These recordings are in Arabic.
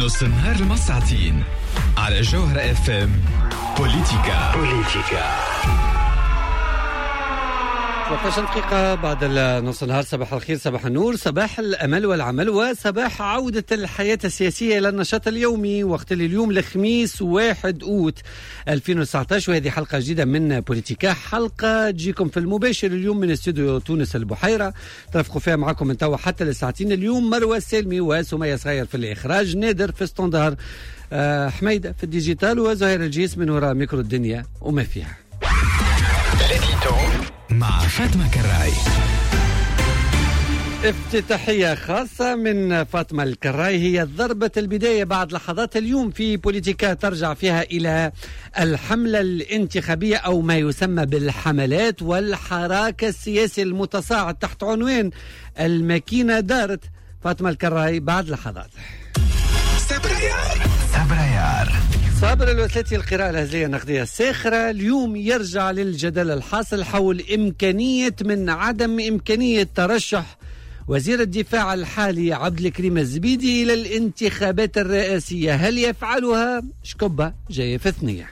نص النهار المساعتين على جوهرة FM بوليتيكا 13 دقيقة بعد نص النهار. صباح الخير، صباح النور، صباح الأمل والعمل، وصباح عودة الحياة السياسية إلى النشاط اليومي. وقت اليوم الخميس 1 أوت 2019، وهذه حلقة جديدة من بوليتيكا، حلقة تجيكم في المباشر اليوم من استوديو تونس البحيرة. ترافقوا فيها معكم من توا حتى للساعتين. اليوم مروى السلمي وسمية صغير في الإخراج، نادر في ستاندار، حميدة في الديجيتال، وزهير الجيس من وراء ميكرو الدنيا وما فيها. مع فاطمة كراي. افتتاحية خاصة من فاطمة الكراي هي ضربة البداية بعد لحظات اليوم في بوليتيكا، ترجع فيها إلى الحملة الانتخابية أو ما يسمى بالحملات والحراك السياسي المتصاعد تحت عنوان الماكينة دارت. فاطمة الكراي بعد لحظات. صابر الوثلاثي القراءة الهزلية النقدية الساخرة اليوم يرجع للجدل الحاصل حول إمكانية من عدم إمكانية ترشح وزير الدفاع الحالي عبد الكريم الزبيدي إلى الانتخابات الرئاسية. هل يفعلها؟ شكبة جاية في ثنية.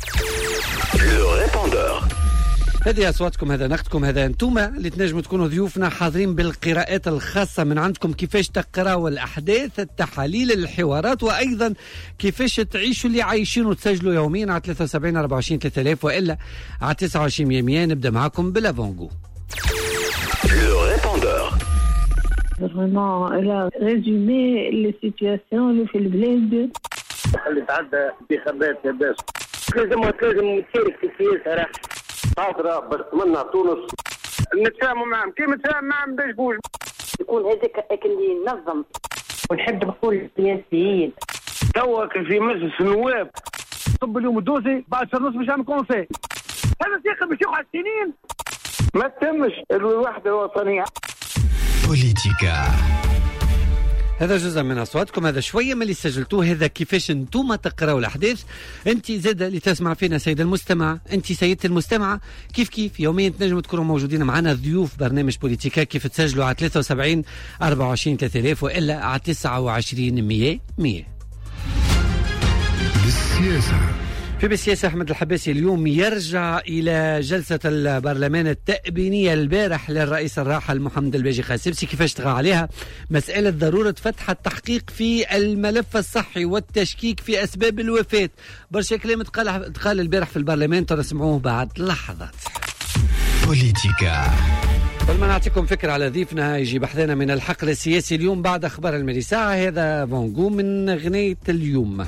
هذه أصواتكم، هذا نقدكم، هذا أنتم اللي تنجموا تكونوا ضيوفنا حاضرين بالقراءات الخاصة من عندكم، كيفاش تقراوا الأحداث، التحاليل، الحوارات، وأيضا كيفاش تعيشوا اللي عايشين وتسجلوا يوميا على 73 24 3000 وإلا على 29 100. نبدأ معكم بالافونغو. Vraiment, elle a résumé les situations اللي في البلاد. اللي تعدى انتخابات يا باش لازم تشارك في السياسة راح حاضرة باش تمنع تونس. نتفاهموا معهم كي نتفاهم معهم باش بوج يكون هذاك اللي ينظم. ونحب نقول السياسيين توا في مجلس النواب طب اليوم الدوسي بعد شهر ونص باش يعمل كونسي. هذا سيقل باش يقعد سنين ما تتمش الوحدة الوطنية. بوليتيكا. هذا جزء من أصواتكم، هذا شوية من اللي سجلتوه، هذا كيفاش انتم تقرأوا الأحداث. أنت زادة اللي تسمع فينا سيد المستمع، أنت سيدة المستمعة، كيف يوميا تنجموا تكونوا موجودين معنا ضيوف برنامج بوليتيكا، كيف تسجلوا على 73 24 3000 وإلا على 29 100. بالسياسة. في بالسياسة أحمد الحباسي اليوم يرجع إلى جلسة البرلمان التأبينية البارح للرئيس الراحل محمد الباجي قاسبسي. كيفاش تغى عليها مسألة ضرورة فتح التحقيق في الملف الصحي والتشكيك في أسباب الوفاة. برشا كلام تقال البارح في البرلمان، ترسمعوه بعد لحظات. بوليتيكا. قبل ما نعطيكم فكرة على ضيفنا يجي بحثنا من الحقل السياسي اليوم بعد أخبار المريساعة، هذا فونغو من غنية اليوم.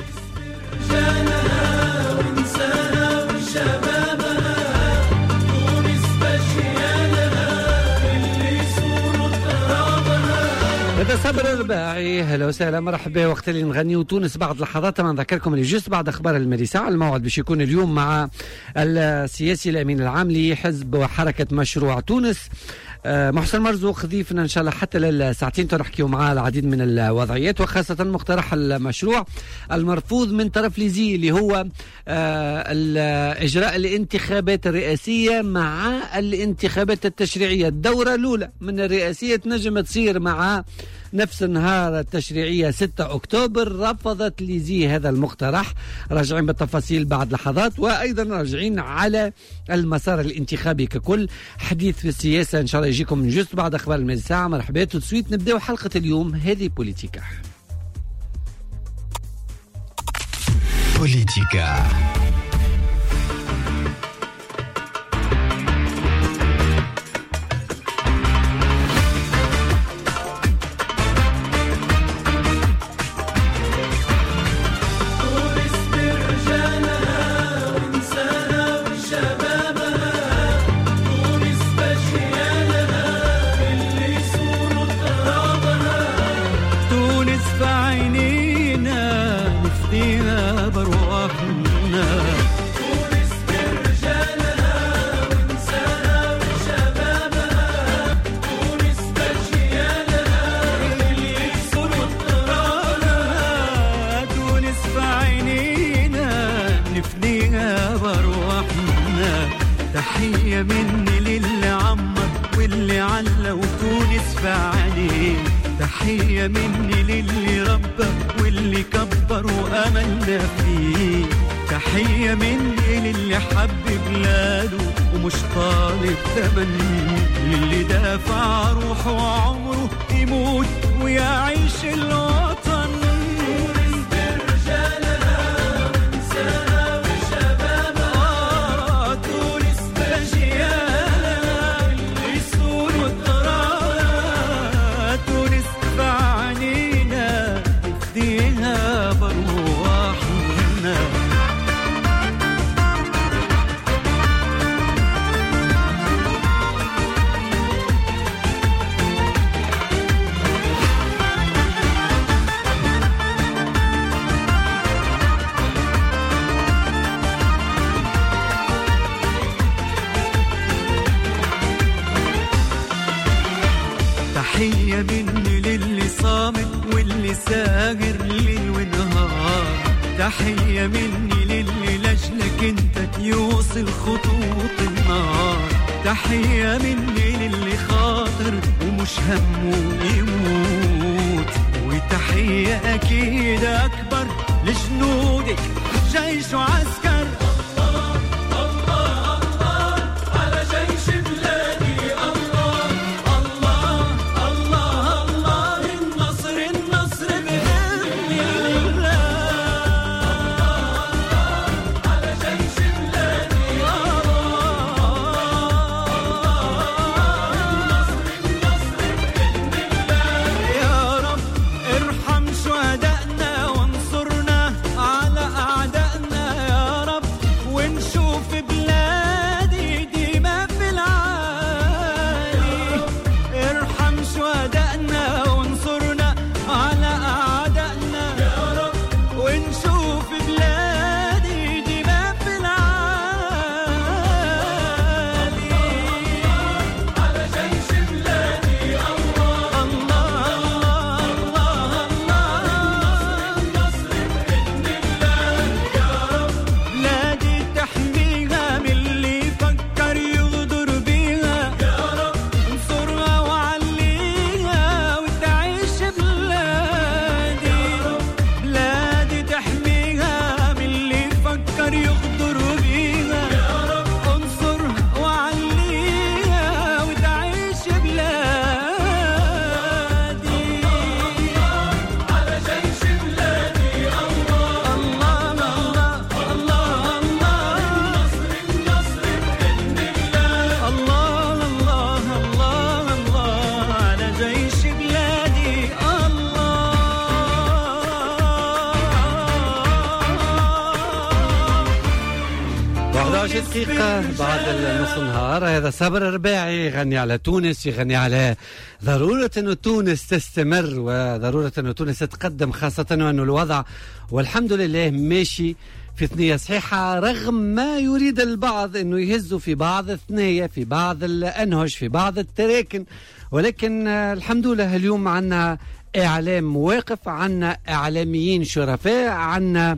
هذا صبر الرباعي، هلا وسهلا مرحبا. وقت اللي نغنيو تونس بعد لحظات، ما نذكركم اللي جست بعد اخبار المريساعة. الموعد باش يكون اليوم مع السياسي الامين العام لحزب وحركة مشروع تونس محسن مرزوق، ضيفنا ان شاء الله حتى للساعتين تنحكيو معاه العديد من الوضعيات، وخاصة مقترح المشروع المرفوض من طرف ليزي اللي هو اجراء الانتخابات الرئاسية مع الانتخابات التشريعية. الدورة الاولى من الرئاسية تنجم تصير مع نفس النهار التشريعية 6 أكتوبر. رفضت ليزي هذا المقترح، راجعين بالتفاصيل بعد لحظات، وأيضا راجعين على المسار الانتخابي ككل. حديث في السياسة إن شاء الله يجيكم من جست بعد أخبار المساء. مرحبا وتسويت نبدأ حلقة اليوم، هذه بوليتيكا. تحية مني للي ربى واللي كبر وأملنا فيه. تحية مني للي حب بلاده ومش طالب ثمن، للي دافع روحه وعمره يموت ويعيش الوطن. تحية مني للي صامت واللي ساهر ليل ونهار. تحية مني للي لجلك انت يوصل خطوط النار. تحية مني للي خاطر ومش همه يموت. وتحية أكيد أكبر لجنودك جيش وعسكر. دقيقة بعد النص النهار. هذا صبر الرباعي يغني على تونس، يغني على ضرورة أنه تونس تستمر وضرورة أنه تونس تتقدم، خاصة أنه الوضع والحمد لله ماشي في ثنية صحيحة، رغم ما يريد البعض أنه يهزوا في بعض الثنية، في بعض الأنهج، في بعض التراكن، ولكن الحمد لله اليوم عنا إعلام واقف، عنا إعلاميين شرفاء، عنا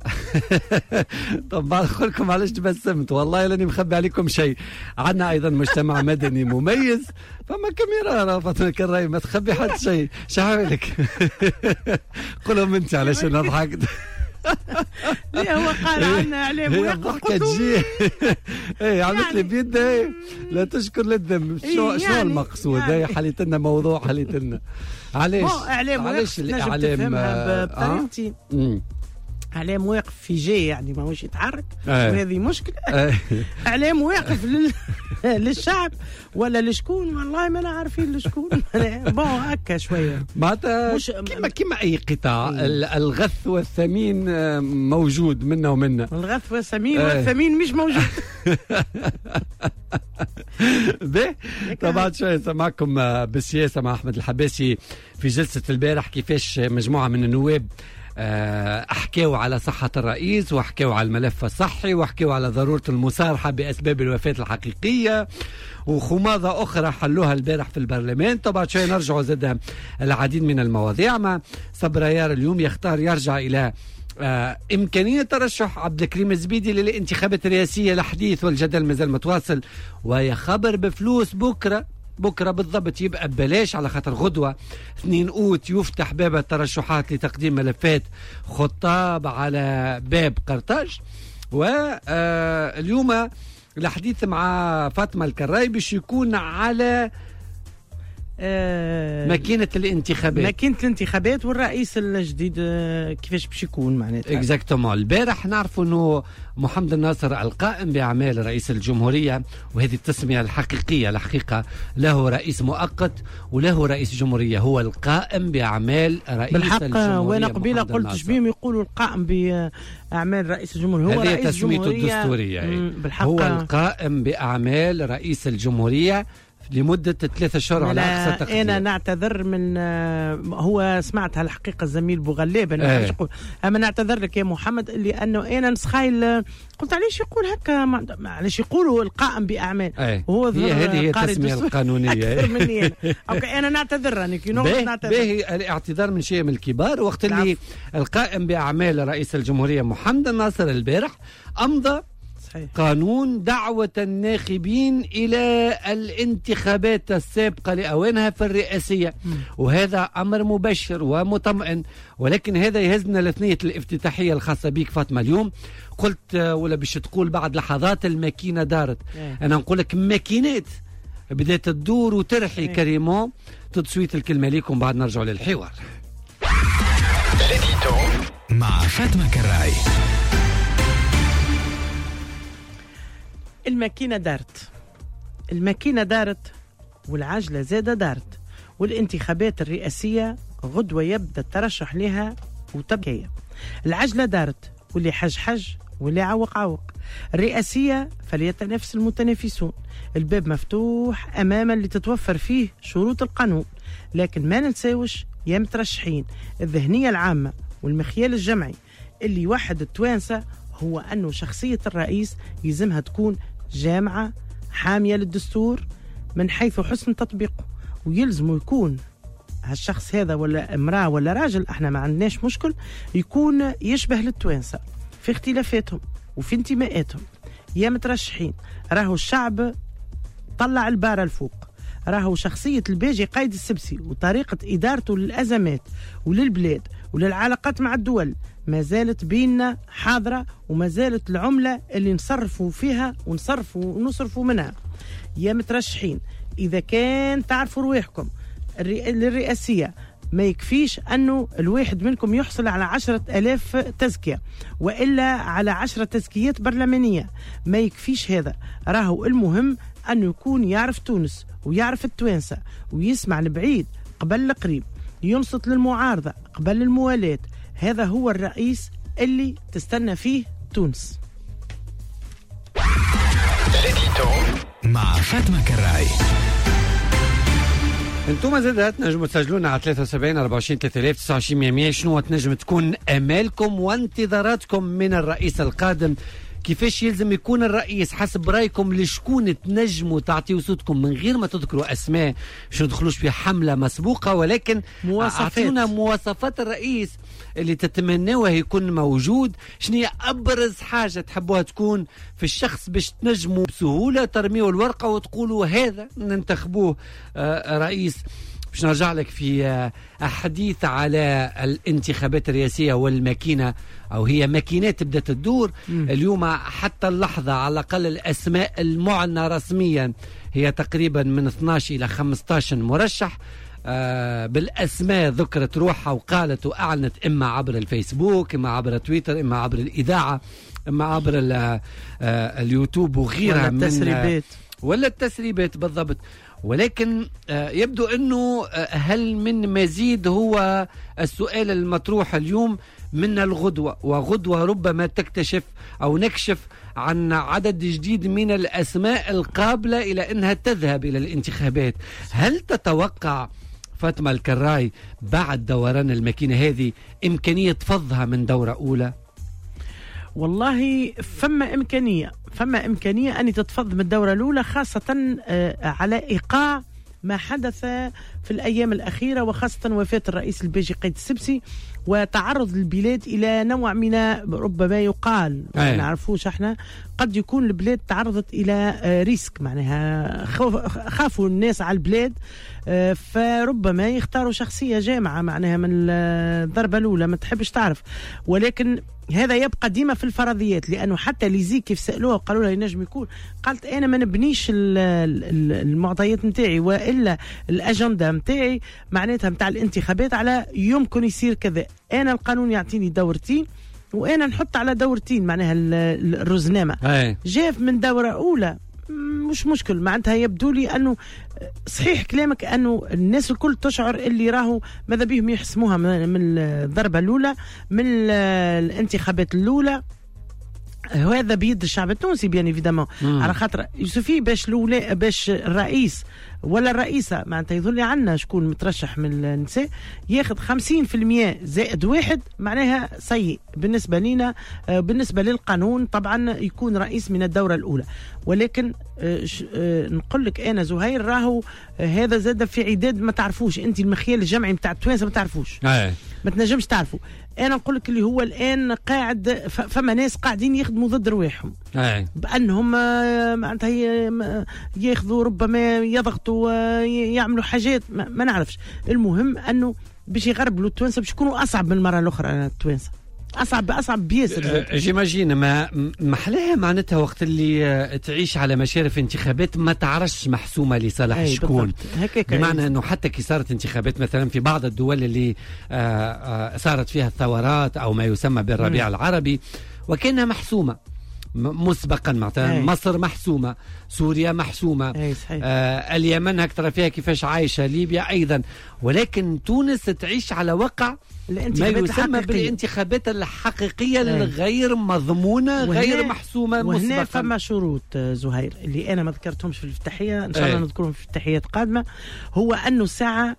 طبعا أقولكم معلش تبسمت والله لاني مخبي عليكم شيء. عندنا ايضا مجتمع مدني مميز، فما كاميرا فاطمه كراي ما تخبي حد شيء. شحالك قولهم انت علاش نضحك. لا هو قال عنا اعلام واقف ايه عملت لي بيدها لا تشكر للذنب. شو المقصود؟ هي حليت لنا موضوع، حليت لنا علاش الاعلام بطريقتي اعلام واقف في جاي يعني ماهوش يتحرك، وهذه مشكله. اعلام واقف للشعب ولا لشكون؟ والله ما عارفين لشكون. بون هكا شويه معناتها كما اي قطاع الغث والثمين موجود منا ومنا. الغث والثمين والثمين مش موجود. طبعا شويه سمعكم بالسياسه مع احمد الحباسي في جلسه البارح، كيفاش مجموعه من النواب احكيوا على صحة الرئيس، واحكيوا على الملف الصحي، واحكيوا على ضرورة المصارحة بأسباب الوفاة الحقيقية، وخماضة أخرى حلوها البارح في البرلمان. طبعا شوية نرجعوا زاد العديد من المواضيع. مع صبريار اليوم يختار يرجع إلى إمكانية ترشح عبد الكريم الزبيدي للانتخابات الرئاسية. الحديث والجدل مازال متواصل، ويا خبر بفلوس بكرة بكرة بالضبط يبقى ببلاش، على خاطر غدوة 2 أوت يفتح باب الترشحات لتقديم ملفات خطاب على باب قرطاج. واليوم الحديث مع فاطمة الكراي باش يكون على ماكينة الانتخابات والرئيس الجديد كيفاش باش يكون معناتها. اكزاكتومون. البارح نعرفوا انه محمد الناصر القائم باعمال رئيس الجمهورية، وهذه التسمية الحقيقية الحقيقة، له رئيس مؤقت وله رئيس جمهورية، هو القائم باعمال رئيس بالحق الجمهورية. وانا قبيله قلت شبيهم يقولوا القائم باعمال رئيس الجمهورية، هو رئيس تسميته الدستورية. هو القائم باعمال رئيس الجمهورية لمدة 3 أشهر على أقصى تقدير. أنا نعتذر من هو سمعتها الحقيقة الزميل بوغلاب أنا يقول، أما نعتذر لك يا محمد لأنه أنا نسخايل قلت علاش يقول هكا، علاش يقولوا القائم بأعمال، وهو هذه التسمية القانونية أكثر مني أنا. أوكي أنا نعتذر راني باهي الاعتذار من شيء من الكبار. وقت اللي القائم بأعمال رئيس الجمهورية محمد الناصر البارح أمضى قانون دعوة الناخبين إلى الانتخابات السابقة لأوانها في الرئاسية، وهذا أمر مبشر ومطمئن. ولكن هذا يهزنا لثنية الافتتاحية الخاصة بك فاطمة. اليوم قلت ولا باش تقول بعد لحظات الماكينة دارت، أنا نقول لك ماكينات بدأت تدور وترحي كريمون. تدسويت الكلمة ليكم بعد نرجع للحوار مع فاطمة كراي. الماكينة دارت والعجلة زادة دارت، والانتخابات الرئاسية غدوة يبدأ الترشح لها وتبكية. العجلة دارت واللي حج واللي عوق. الرئاسية فليتنافس المتنافسون، الباب مفتوح أماما لتتوفر فيه شروط القانون. لكن ما ننساوش يا مترشحين الذهنية العامة والمخيال الجمعي اللي يوحد التوانسة هو أنه شخصية الرئيس يلزمها تكون جامعة حامية للدستور من حيث حسن تطبيقه، ويلزم يكون هالشخص هذا ولا امرأة ولا راجل، احنا ما عندناش مشكل، يكون يشبه للتوانسة في اختلافاتهم وفي انتماءاتهم. يا مترشحين راهو الشعب طلع البارة الفوق، راهو شخصية الباجي قايد السبسي وطريقة إدارته للأزمات وللبلاد وللعلاقات مع الدول ما زالت بيننا حاضرة، وما زالت العملة اللي نصرفوا فيها ونصرفوا منها. يا مترشحين إذا كان تعرفوا رواحكم للرئاسية ما يكفيش أنه الواحد منكم يحصل على 10,000 تزكية وإلا على 10 تزكيات برلمانية، ما يكفيش هذا. راهو المهم أنه يكون يعرف تونس ويعرف التوانسة ويسمع البعيد قبل القريب، ينصت للمعارضة قبل الموالاة. هذا هو الرئيس اللي تستنى فيه تونس. مع فاطمة كراي. انتم زادات تنجموا تسجلونا على 73 24 3029 100. شنو تنجم تكون امالكم وانتظاراتكم من الرئيس القادم؟ كيفاش يلزم يكون الرئيس حسب رايكم؟ لشكون تنجموا تعطيوا صوتكم من غير ما تذكروا اسماء باش ندخلوش في حمله مسبوقه، ولكن اعطونا مواصفات الرئيس اللي تتمنوها يكون موجود. شنو هي ابرز حاجه تحبوها تكون في الشخص باش تنجموا بسهوله ترميوا الورقه وتقولوا هذا ننتخبوه رئيس؟ باش نرجع لك في حديث على الانتخابات الرئاسية والماكينة، أو هي ماكينات بدأت تدور اليوم حتى اللحظة. على الأقل الأسماء المعنى رسميا هي تقريبا من 12 إلى 15 مرشح. بالأسماء ذكرت روحها وقالت وأعلنت إما عبر الفيسبوك، إما عبر تويتر، إما عبر الإذاعة، إما عبر اليوتيوب وغيرها ولا التسريبات بالضبط. ولكن يبدو أنه هل من مزيد هو السؤال المطروح اليوم من الغدوة، وغدوة ربما تكتشف أو نكشف عن عدد جديد من الأسماء القابلة إلى أنها تذهب إلى الانتخابات. هل تتوقع فاطمة الكراي بعد دوران الماكينة هذه إمكانية فضها من دورة أولى؟ والله فما إمكانية أن تتفض من الدورة الأولى، خاصة على إيقاع ما حدث في الأيام الأخيرة، وخاصة وفاة الرئيس البيجي قيد السبسي وتعرض البلاد إلى نوع من ربما يقال ما نعرفوش احنا، قد يكون البلاد تعرضت إلى ريسك، معناها خافوا الناس على البلاد، فربما يختاروا شخصية جامعة معناها من الضربة الأولى، ما تحبش تعرف. ولكن هذا يبقى ديما في الفرضيات، لأنه حتى ليزي كيف سألوها وقالوا لها ينجم يكون، قالت أنا ما نبنيش المعطيات متاعي وإلا الأجندة متاعي معناتها متاع الانتخابات على يمكن يصير كذا، أنا القانون يعطيني دورتين وأنا نحط على دورتين معناها الرزنامة جاف من دورة أولى مش مشكل. معناتها يبدو لي أنه صحيح كلامك أنه الناس الكل تشعر اللي راهو ماذا بيهم يحسموها من الضربة الأولى من الانتخابات الأولى، هذا بيد الشعب التونسي بيان ايفيدامون، على خاطر يوسفي باش الرئيس ولا الرئيسة معناتها يظل عنا شكون مترشح من النساء ياخذ 50% زائد واحد، معناها سيء بالنسبة لنا. بالنسبة للقانون طبعا يكون رئيس من الدورة الأولى، ولكن نقول لك أنا زهير راهو هذا زاد في عداد ما تعرفوش أنت، المخيال الجمعي متاع التوانسة ما تعرفوش، ما تنجمش تعرفوا. أنا نقول لك اللي هو الآن قاعد فما ناس قاعدين يخدموا ضد رواحهم بأنهم معناتها ياخذوا ربما يضغطوا يعملوا حاجات ما نعرفش. المهم أنه باش يغربلوا التوانسة باش يكونوا أصعب من المرة الأخرى. التوانسة أصعب بياسر. جيماجين ما محلاها معناتها وقت اللي تعيش على مشارف انتخابات ما تعرفش محسومة لصالح شكون، بمعنى أنه حتى كي صارت انتخابات مثلا في بعض الدول اللي صارت فيها الثورات أو ما يسمى بالربيع العربي وكانها محسومة مسبقا، مثلا مصر محسومة، سوريا محسومة، اليمن هكذا فيها كيفاش عايشة، ليبيا أيضا، ولكن تونس تعيش على وقع ما يسمى بالانتخابات الحقيقية الغير مضمونة غير محسومة مسبقا. وهنا فما شروط زهير اللي أنا ما ذكرتهمش في الافتتاحية، إن شاء الله نذكرهم في الافتتاحيات قادمة، هو أنه ساعة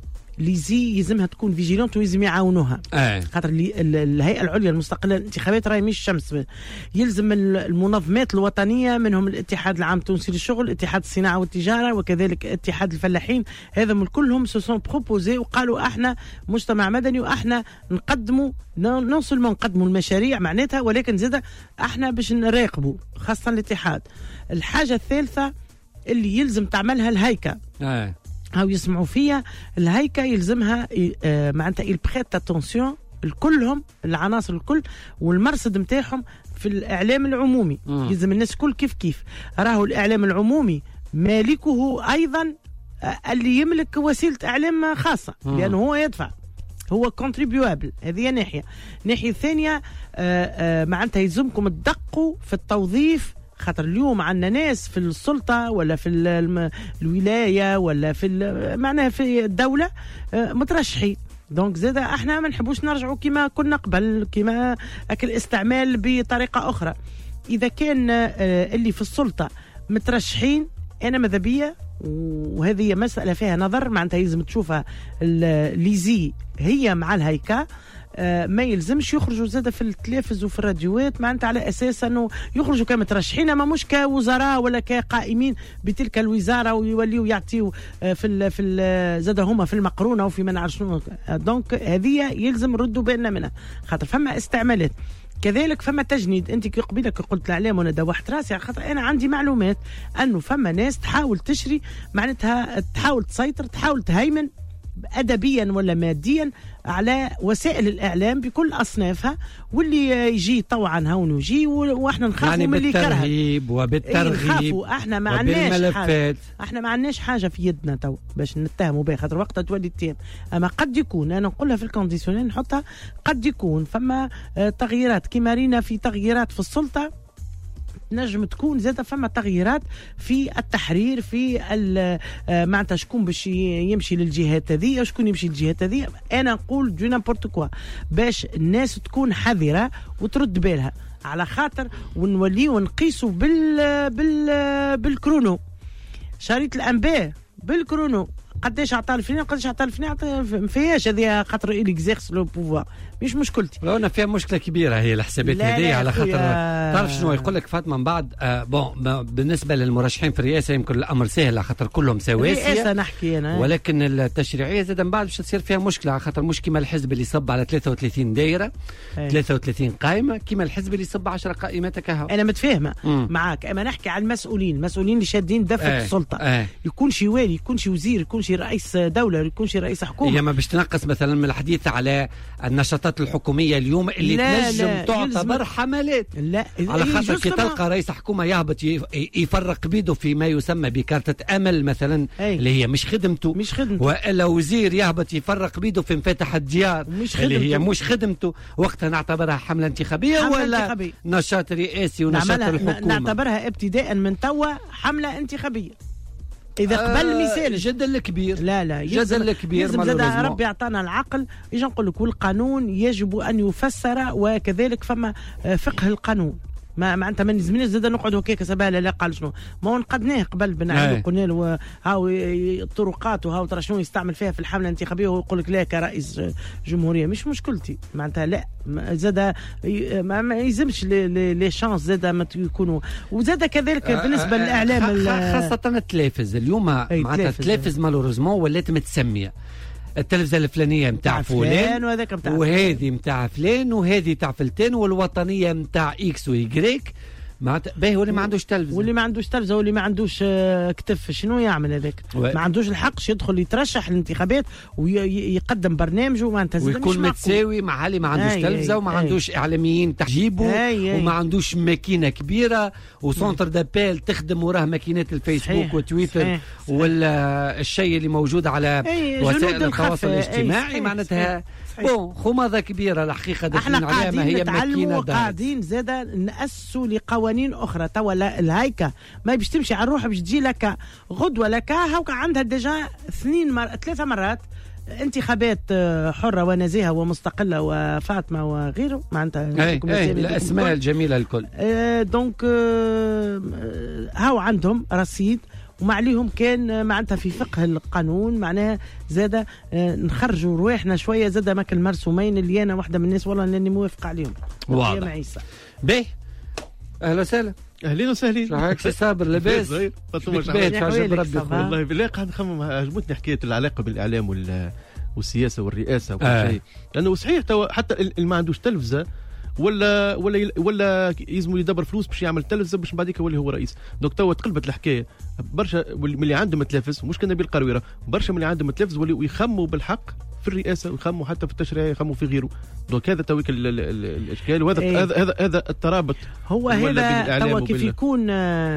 ليزي يلزمها تكون فيجيلونت ويلزم يعاونوها، خاطر الهيئة العليا المستقلة للانتخابات راهي مش شمس، يلزم المنظمات الوطنية منهم الاتحاد العام التونسي للشغل، اتحاد الصناعة والتجارة، وكذلك اتحاد الفلاحين، هذا من كلهم سوسون بروبوزي وقالوا احنا مجتمع مدني واحنا نقدموا نون سولمون نقدموا المشاريع معناتها، ولكن زاد احنا باش نراقبوا خاصة الاتحاد. الحاجة الثالثة اللي يلزم تعملها الهيكة أو يسمعوا فيها الهيكة، يلزمها معناتها البخيت اتونسيون الكلهم العناصر الكل والمرصد متاعهم في الإعلام العمومي، يلزم الناس الكل كيف راهو الإعلام العمومي مالكه أيضا اللي يملك وسيلة إعلام خاصة لأنه هو يدفع، هو كونتريبيوابل. هذه ناحية ثانية معناتها يلزمكم تدقوا في التوظيف، خاطر اليوم عندنا ناس في السلطة ولا في الولاية ولا في معناها في الدولة مترشحين، دونك زاد احنا ما نحبوش نرجعوا كما كنا قبل، كما اكل استعمال بطريقة أخرى. إذا كان اللي في السلطة مترشحين أنا ماذا بيا، وهذه مسألة فيها نظر معناتها يلزم تشوفها ليزي هي مع الهيكة، ما يلزمش يخرجوا زاد في التلفز وفي الراديوات معناتها على اساس انه يخرجوا كمترشحين، اما مش كوزراء ولا كقائمين بتلك الوزاره ويوليوا يعطيوا في زاد هما في المقرونه وفي ما نعرف شنو. دونك هذه يلزم ردوا بالنا منها، خاطر فما استعمالات كذلك فما تجنيد. انت كي قبيلك قلت الاعلام وانا دوحت راسي، خاطر انا عندي معلومات انه فما ناس تحاول تشري معناتها تحاول تسيطر تحاول تهيمن أدبيا ولا ماديا على وسائل الإعلام بكل أصنافها، واللي يجي طوعا هون يجي وإحنا نخافوا يعني من اللي بالترهيب وبالترغيب احنا ما عندناش حاجة، احنا ما عندناش حاجة في يدنا تو باش نتهموا بها، خاطر وقتها تولي التهم. أما قد يكون أنا نقولها في الكونديسيونين نحطها، قد يكون فما تغييرات كما رينا في تغييرات في السلطة، نجم تكون زاد فما تغييرات في التحرير في معناتها شكون باش يمشي للجهات هذه شكون يمشي للجهات هذه. انا نقول دو نامبورت كوا باش الناس تكون حذرة وترد بالها، على خاطر ونوليو نقيسوا بالكرونو شريط الانباء بالكرونو. قداش عطى الفلان قداش عطى الفلان ما فيهاش هذه خاطر إليكزيرس لو بوفوار مش مشكلتي. رانا فيها مشكله كبيره هي الحسابات هذه على خاطر تعرف شنو يقول لك فاطمه من بعد بالنسبه للمرشحين في الرئاسه يمكن الامر سهل على خاطر كلهم سواسيه الرئاسه نحكي انا، ولكن التشريعيه زاد من بعد باش تصير فيها مشكله على خاطر مش كيما الحزب اللي يصب على 33 دايره 33 قائمه كيما الحزب اللي يصب 10 قائمات كهو. انا متفاهمه معاك، اما نحكي على المسؤولين اللي شادين دفه السلطه يكون شي والي يكون شي وزير يكون شي رئيس دوله يكون شي رئيس حكومه. هي ما باش تنقص مثلا من الحديث على النشاطات الحكوميه اليوم اللي تنجم تعتبر حملات. لا على خاطر كي تلقى رئيس حكومه يهبط يفرق بيده في ما يسمى بكارتة امل مثلا اللي هي مش خدمته والا وزير يهبط يفرق بيده في مفاتح الديار اللي هي مش خدمته، وقتها نعتبرها حمله انتخابيه ولا نشاط رئاسي ونشاط الحكومه؟ نعتبرها ابتداء من توا حمله انتخابيه اذا قبل مثال. جدل كبير. لا جدل كبير. زاد ربي اعطانا العقل يجي نقول لك والقانون يجب ان يفسر وكذلك فما فقه القانون. ما انت ما نزمناش زاد نقعدوا هكاك سباله لا قال شنو ما نقدناه قبل بنعمل قلنا له هاو الطرقات وهاو ترى شنو يستعمل فيها في الحمله الانتخابيه ويقول لك لا كرئيس جمهوريه مش مشكلتي معناتها لا زاد ما يلزمش لي شانس زاد ما يكونوا. وزاد كذلك بالنسبه للاعلام خاصه التلفز اليوم معناتها التلفز مالوريزمون ولات متسميه التلفزه الفلانيه متاع فلان وهذه متاع فلان وهذه تاع فلتان والوطنيه متاع اكس ويجريك معناتها باهي. واللي ما عندوش تلفزه واللي ما عندوش تلفزه واللي ما عندوش كتف شنو يعمل هذاك؟ ما عندوش الحق يدخل يترشح الانتخابات ويقدم برنامجه معناتها ويكون متساوي مع اللي ما عندوش تلفزه وما عندوش اعلاميين تحجيبه وما عندوش ماكينه كبيره وسونتر دابيل تخدم وراه ماكينات الفيسبوك وتويتر ولا الشيء اللي موجود على وسائل التواصل الاجتماعي معناتها خماضه كبيره الحقيقه احنا قاعدين نتعلموا وقاعدين زاد نأسسوا لقوانين اخرى توا الهيكه ما باش تمشي على الروح باش تجي لك غدوه لك هاكا عندها ديجا 3 مرات انتخابات حره ونزيهه ومستقله وفاطمه وغيره معناتها الاسماء الجميله الكل. دونك هاو عندهم رصيد وما عليهم كان معناتها في فقه القانون معناها زاد نخرجوا رواحنا شويه زاد ماكل مرسومين اللي انا واحده من الناس والله اني موافق عليهم. واضح. باهي اهلا وسهلا. اهلين وسهلين. شحالك سي صابر لاباس؟ والله بالله قاعد نخمم عجبتني حكايه العلاقه بالاعلام والسياسه والرئاسه وكل شيء لانه صحيح حتى اللي ما عندوش تلفزه ولا يلزموا يدبر فلوس باش يعمل تلفزه باش بعديك يولي هو رئيس. دونك توا تقلبت الحكايه برشا من اللي عندهم تلفز مش كنبيل قرويره برشا من اللي عندهم تلفز ويخموا بالحق في الرئاسه ويخموا حتى في التشريع يخموا في غيره. دونك هذا تويك الاشكال وهذا هذا الترابط هو هذا توا كيف يكون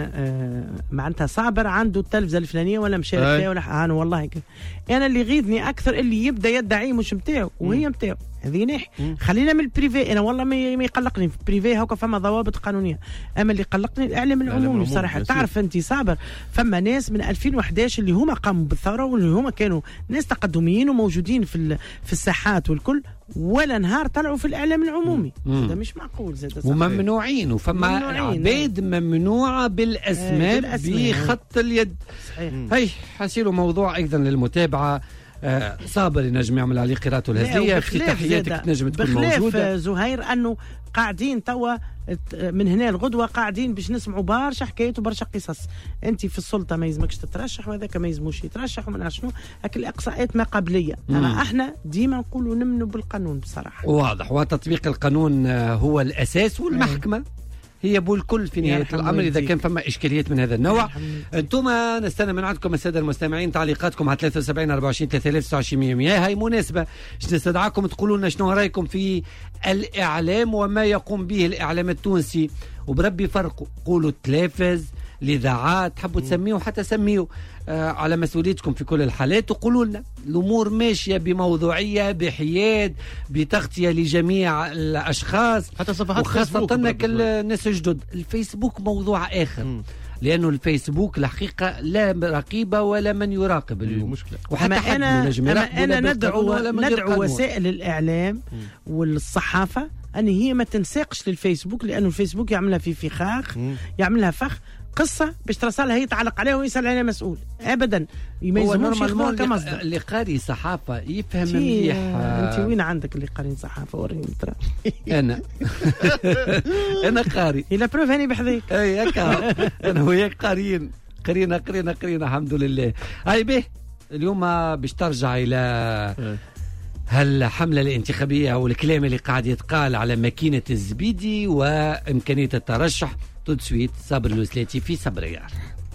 معناتها صابر عنده التلفزه الفلانيه ولا مشارك فيها ولا انا والله انا اللي يغيظني اكثر اللي يبدا يدعي مش نتاعو وهي نتاعو هذه ناحيه. خلينا من البريفي انا والله ما يقلقني في البريفي هكا فما ضوابط قانونيه اما اللي قلقني الاعلام العمومي بصراحه. تعرف انت صابر فما ناس من 2011 اللي هما قاموا بالثوره واللي هما كانوا ناس تقدميين وموجودين في الساحات والكل ولا نهار طلعوا في الاعلام العمومي. هذا مش معقول زاد وممنوعين وفما عباد ممنوعه بالاسماء بخط اليد. هي حسيلوا موضوع ايضا للمتابعه. صابر ينجم يعمل عليه قراءته الهزليه افتتاحياتك تنجم تكون موجوده. زهير انه قاعدين توا من هنا الغدوه قاعدين باش نسمعوا برشا حكايات وبرشا قصص. انت في السلطه ما يلزمكش تترشح وهذاك ما يلزموش يترشح وما نعرف شنو هاك الاقصاءات ما قبليه. اما احنا ديما نقولوا نمنوا بالقانون بصراحه. واضح وتطبيق القانون هو الاساس والمحكمه هي بو الكل في نهاية الأمر إذا كان فما إشكاليات من هذا النوع. أنتم نستنى من عندكم السادة المستمعين تعليقاتكم على 73 24 3029 هاي مناسبة نستدعاكم تقولوا لنا شنو رأيكم في الإعلام وما يقوم به الإعلام التونسي وبربي فرقوا قولوا التلفز الإذاعات تحبوا تسميوا حتى سميوا على مسؤوليتكم في كل الحالات وقولوا لنا الأمور ماشية بموضوعية بحياد بتغطية لجميع الأشخاص حتى صفحات وخاصة الناس الجدد. الفيسبوك موضوع آخر لأنه الفيسبوك الحقيقة لا رقيبة ولا من يراقب اليوم وحتى أنا ندعو وسائل الإعلام والصحافة أن هي ما تنساقش للفيسبوك لأنه الفيسبوك يعملها في فخاخ يعملها فخ قصه باش ترسلها هي تعلق عليها ويسال عليها مسؤول ابدا. ما يلزمهمش ياخذوها كمصدر. اللي قاري صحافه يفهم مليح. انت وين عندك اللي قاري صحافه؟ وريني ترى. انا قاري. الى بروف هاني بحذيك. اي هكا انا وياك قاريين. قرينا الحمد لله. هاي به اليوم باش ترجع الى هالحملة الانتخابية والكلام اللي قاعد يتقال على ماكينة الزبيدي وإمكانية الترشح. tout de suite صبر الوسلاتي في صبريار.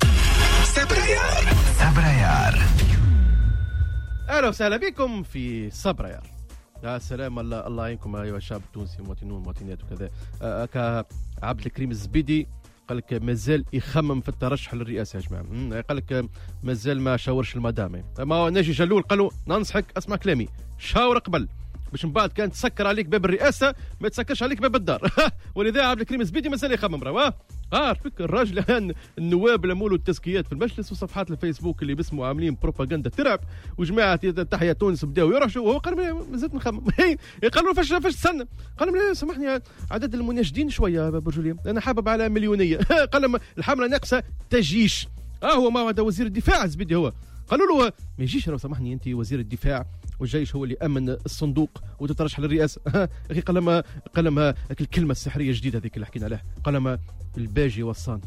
أهلا وسهلا بكم في صبريار. يا سلام الله يعينكم أيها الشعب التونسي المواطنون والمواطنات وكذا. عبد الكريم الزبيدي قال لك مازال يخمم في الترشح للرئاسه يا جماعه. قال لك مازال ما شاورش المدام. ما ناجي جلول قالوا ننصحك اسمع كلامي شاور قبل باش من بعد كان تسكر عليك باب الرئاسه ما تسكرش عليك باب الدار. ولذا عبد الكريم الزبيدي مازال يخمم راه. فيك الراجل النواب لمولوا التزكيات في المجلس وصفحات الفيسبوك اللي باسمه عاملين بروباغندا ترعب وجماعه تحيا تونس بداوا يرعشوا وهو قال مازلت نخمم. قالوا فاش تستنى؟ قال لا سامحني عدد المناشدين شويه برجوليه انا حابب على مليونيه. قال الحمله ناقصه تجيش. هو ما هذا وزير الدفاع الزبيدي هو. قالوا له ما يجيش لو سامحني انت وزير الدفاع والجيش هو اللي امن الصندوق وتترشح للرئاسه. اخي قال ما الكلمه السحريه الجديده هذيك اللي حكينا عليها. قال ما الباجي وصاني.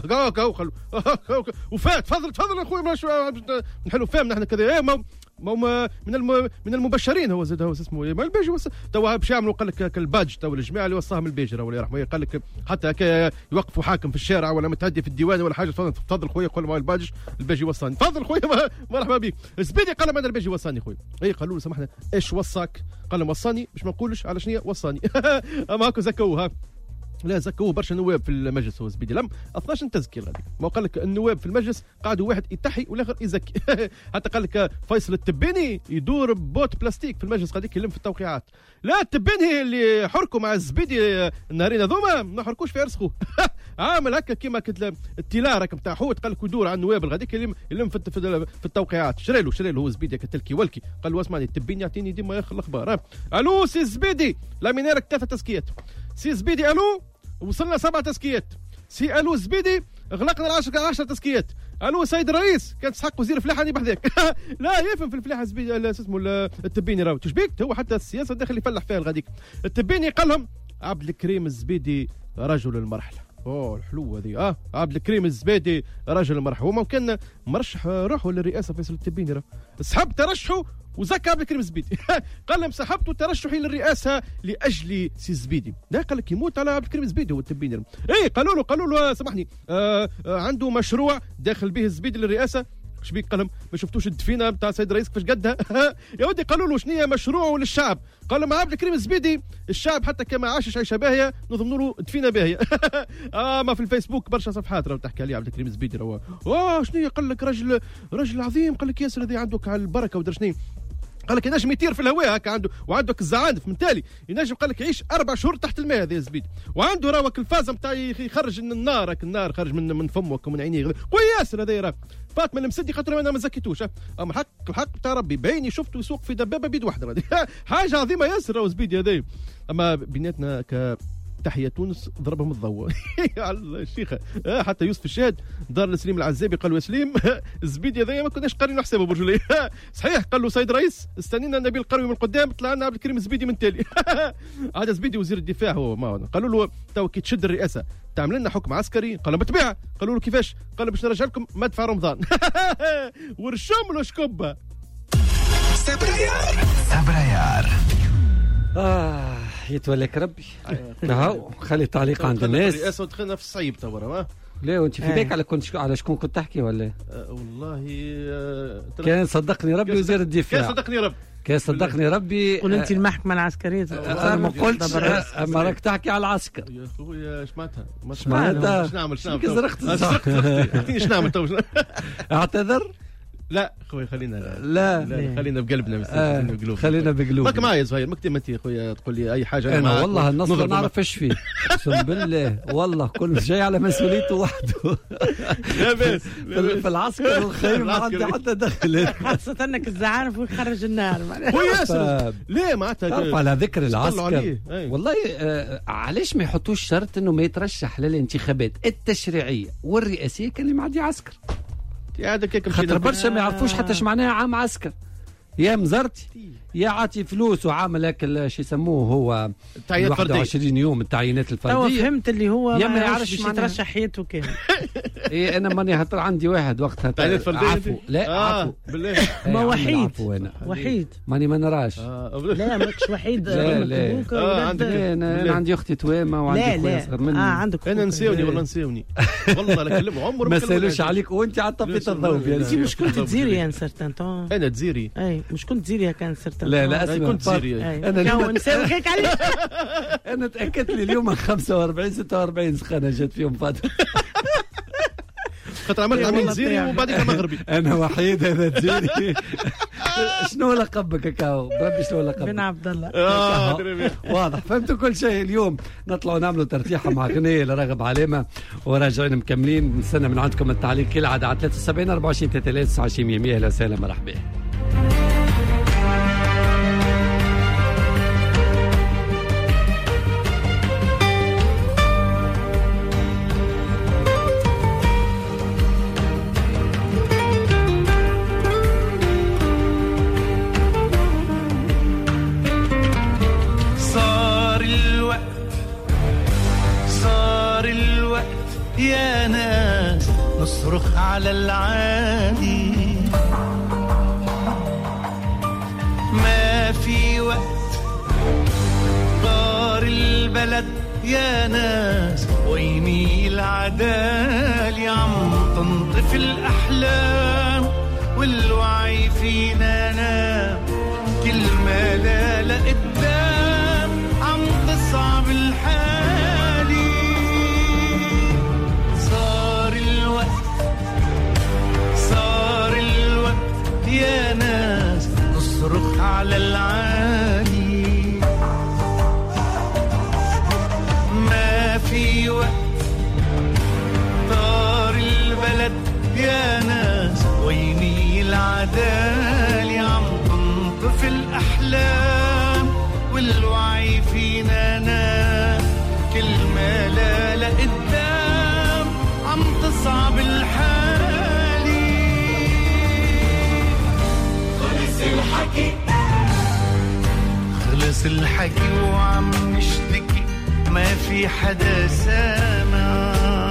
وفات تفضل اخوي نحلوا فهم نحن كذا. من المبشرين هو زاد هو اسمه ما الباجي توا باش يعملوا قال لك الباج توا الجماعه اللي وصاهم الباجي ولا يرحمه. قال لك حتى يوقفوا حاكم في الشارع ولا متعدي في الديوان ولا حاجه تفضل خويا قول ما الباجي وصاني. تفضل خويا مرحبا بك. الزبيدي قال ما الباجي وصاني خويا. قالوا له سامحنا ايش وصاك؟ قال وصاني باش ما نقولش على شنو وصاني. اما هاكو زكوها. لا زكوه برشا نواب في المجلس هو زبيدي لم 12 تزكيه غادي. ما قال لك النواب في المجلس قعدوا واحد يتحي والاخر يزكي. حتى قال لك فيصل التبيني يدور بوت بلاستيك في المجلس غاديك يلم في التوقيعات. لا التبيني اللي حركوا مع الزبيدي النهارين هذوما ما حركوش في عرسخو. عامل هكا كيما التيلار هكا نتاع حوت قال لك يدور على النواب الغاديك يلم في التوقيعات. شري له هو زبيدي كتلكي ولكي. قال له اسمعني التبيني يعطيني ديما يا اخي الاخبار. الو سي زبيدي لامينارك 3 تزكيات. سي زبيدي الو وصلنا 7 تزكيات. سي الو زبيدي غلقنا 10 تزكيات. الو سيد الرئيس كان تسحق وزير فلاحه اني بحذاك. لا يفهم في الفلاحه زبيدي اسمه التبيني راهو تشبيك هو حتى السياسه داخل يفلح فيها الغاديك. التبيني قال لهم عبد الكريم الزبيدي رجل المرحله. الحلوه هذه. عبد الكريم الزبيدي رجل المرحله. وما كان مرشح روحه للرئاسه فيصل التبيني راه سحب ترشحه وزكى عبد الكريم الزبيدي. قال لهم سحبت ترشحي للرئاسه لاجل سي الزبيدي. لا قال لك يموت على عبد الكريم الزبيدي والتبيني. قالوا له سامحني عنده مشروع داخل به الزبيدي للرئاسه. ايش بيك؟ قال لهم ما شفتوش الدفينه نتاع سيد الرئيس كيفاش قدها؟ يا ودي قالوا له شنو هي مشروعه للشعب؟ قال لهم عبد الكريم الزبيدي الشعب حتى كما عاشش عيشه باهيه نضمن له دفينه باهيه. ما في الفيسبوك برشا صفحات راهو تحكي عليه عبد الكريم الزبيدي راهو شنو هي؟ قال لك رجل عظيم. قال لك ياسر هذه عندك على البركه ودر شنو. قال لك ينجم يطير في الهواء هكا وعندك الزعانف من تالي ينجم قال لك يعيش 4 شهور تحت الماء هذا زبيدي. وعنده راهو الفازه نتاع يخرج النار خرج من فمك ومن عينيه قوي ياسر هذا راه. فاطمه المسدي خاطر انا ما زكيتوش. اما الحق بتاع ربي بعيني شفته يسوق في دبابه بيد واحده. حاجه عظيمه ياسر راهو زبيدي هذا. اما بيناتنا تحية تونس ضربهم الضوء. على الشيخة. حتى يوسف الشهد دار لسليم العزابي قال له يا سليم الزبيدي هذايا ما كناش قارين حسابه برجولي. صحيح قال له سيد رئيس استنينا نبيل القروي من قدام طلع لنا عبد الكريم الزبيدي من تالي. هذا زبيدي وزير الدفاع هو. ما قالوا له تو كي تشد الرئاسه تعمل لنا حكم عسكري. قال لهم بالطبيعه. قالوا له كيفاش؟ قال باش نرجع لكم مدفع رمضان. ورشم له شكبه. صبريار يتولك ربي. هاو خلي التعليق عند الناس. الرئاسه ودخلنا في الصعيب توا. لا وانت في بالك على شكون كنت تحكي ولا؟ والله كان صدقني ربي وزير الدفاع. كان صدقني ربي. قول انت المحكمه العسكريه. انا ما قلتش اما راك تحكي على العسكر يا خويا. اش معناتها؟ اش نعمل؟ زرقت اعطيني اش نعمل تو. اعتذر لا خويا خلينا لا خلينا بقلبنا خلينا بقلوبنا. ماك معايا صغير مكتب انت يا خويا تقول لي اي حاجه. انا والله النصر نعرف ايش فيه اقسم بالله والله كل شيء على مسؤوليته وحده. لا بس في العسكر والخيم ما عندي حتى دخل، خاصة انك الزعانف ويخرج النار. هو ياسر ليه معناتها تعرف على ذكر العسكر والله علاش ما يحطوش شرط انه ما يترشح للانتخابات التشريعيه والرئاسيه كان اللي معدي عسكر. خاطر برشا ما يعرفوش حتى ايش معناها عام عسكر. يا مزرتي يا عاطي فلوس وعامل هكا شو يسموه هو 21 يوم التعيينات الفرديه. تو فهمت اللي هو يا ما يعرفش يترشح حياته كامل. ايه انا ماني هطر عندي واحد وقتها عفو لا عفو بالله ما وحيد وحيد ماني ما نراش. لا ماكش وحيد. لا انا عندي اختي توامه وعندي خويا اصغر مني. عندك انا نساوني والله نساوني والله لا كلمه عمره ما سالوش عليك وانت على طفيت الضوء. انت مش كنت تزيري يا سرتان طون؟ انا تزيري اي مش كنت تزيري كان سرتان. لا اسمع كنت تزيري انا نساوي هيك عليك. انا تاكدت لي اليوم 45 46 سخانه جات فيهم فاتت. خاطر عملت عميل زيري وبعدين مغربي. انا وحيد هذا تزيري. شنو لقبك كاكاو؟ بربي شنو لقبك؟ بن عبد الله. واضح فهمتوا كل شيء. اليوم نطلعوا نعملوا ترتيحه مع غنية لراغب علامه وراجعين مكملين. نستنى من عندكم التعليق كالعاده على 73 24 23 100. اهلا وسهلا مرحبا. يا ناس نصرخ على العادي، ما في وقت طار البلد يا ناس، ويمي العدالة عم تنطف الأحلام والوعي فينا نام، كل ما لا لقدام عم تصعب الحال. يا ناس نصرخ على العالي، ما في وقت طار البلد يا ناس، ويني العدالة عم تنطف الأحلام والوعي فينا نام، كل ما لا لقدام عم تصعب الحال. خلص الحكي وعم نشتكي، ما في حدا سامع،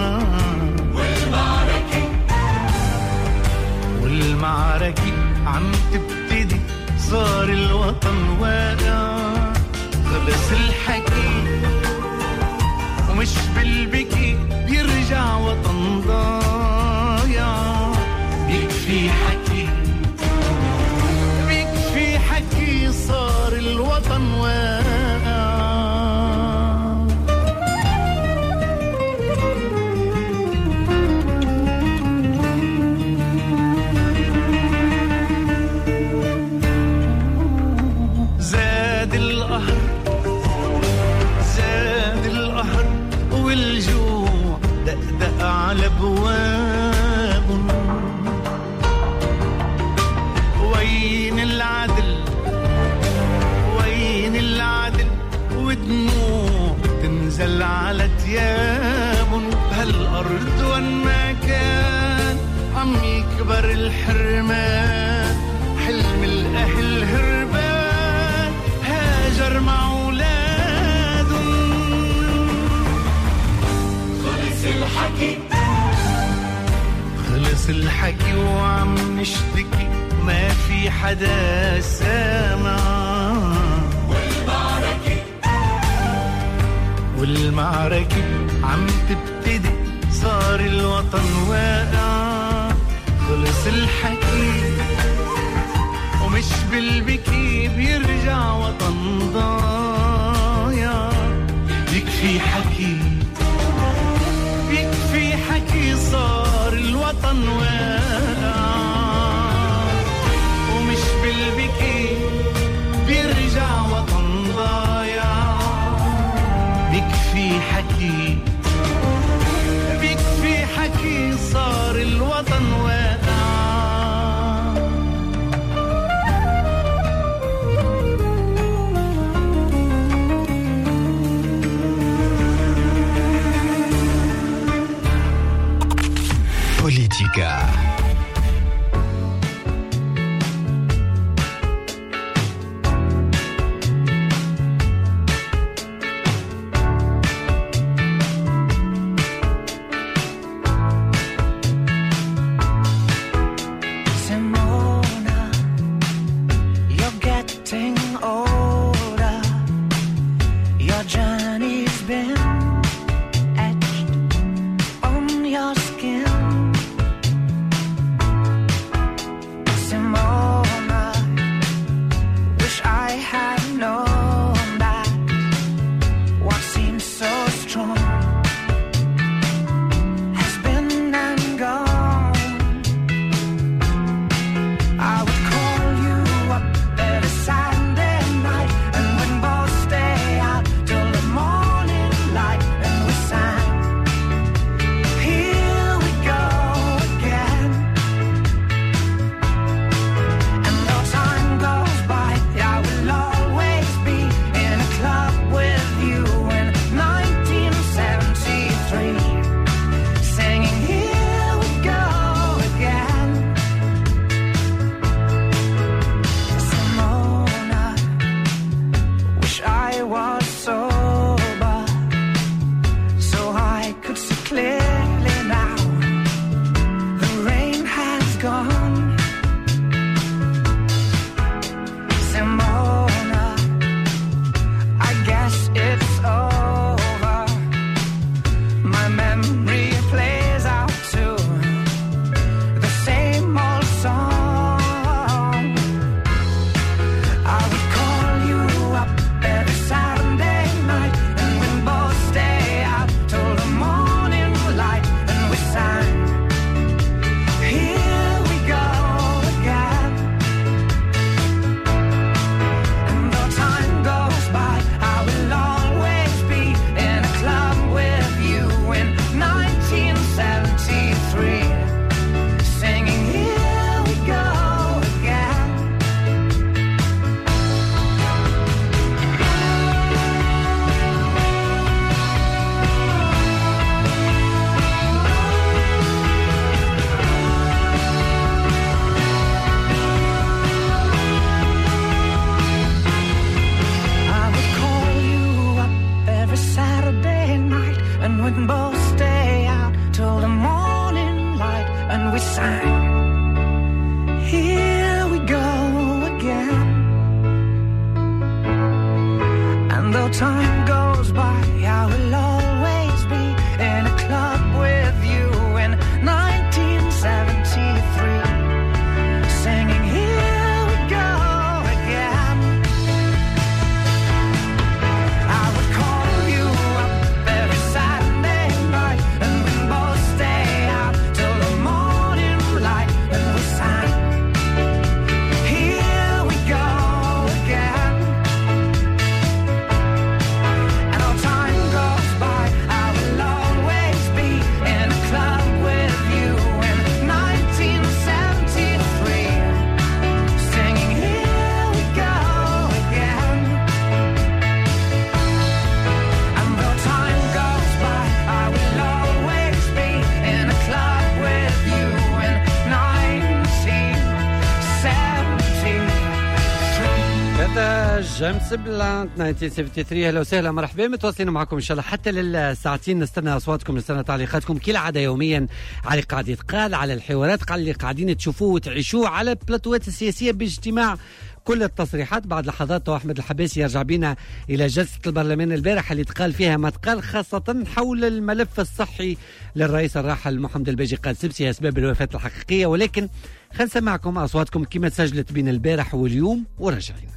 والمعركة عم تبتدي، صار الوطن واقع. خلص الحكي ومش بالبكي، بيرجع وطن ضايع. بيكفي حكي صار الوطن واقع. زاد القهر والجوع دقدق على ابواب. وين العدل ودموع تنزل على تياب بهالأرض، وين ما كان عم يكبر الحرمان، حلم الأهل هربان هاجر مع أولادهم. خلص الحكي وعم نشتكي، ما في حدا سامع، والمعركة عم تبتدي، صار الوطن واقع. خلص الحكي ومش بالبكي، بيرجع وطن ضايع. يكفي حكي صار الوطن واقع. time goes by, I will always be in a club with you in 1973, singing here we go again. I would call you up every Saturday night, and we both stay out till the morning light, and we sang here we go again. And all time goes by, I will always be in a club with you in 1973, singing here we go again. And though time goes by, I will always be in a club with you in 1973. هذا جيمس بلانت 1973. اهلا وسهلا مرحبا، متواصلين معكم ان شاء الله حتى للساعتين. نستنى اصواتكم، نستنى تعليقاتكم كالعاده يوميا على قاعد يتقال، على الحوارات اللي قاعدين تشوفوه وتعيشوه على البلاتوات السياسيه باجتماع كل التصريحات. بعد لحظات احمد الحباسي يرجع بينا الى جلسه البرلمان البارحه اللي تقال فيها ما تقال، خاصه حول الملف الصحي للرئيس الراحل محمد الباجي قاد سبسي اسباب الوفاه الحقيقيه. ولكن خلينا نسمعكم اصواتكم كما تسجلت بين البارح واليوم وراجعين.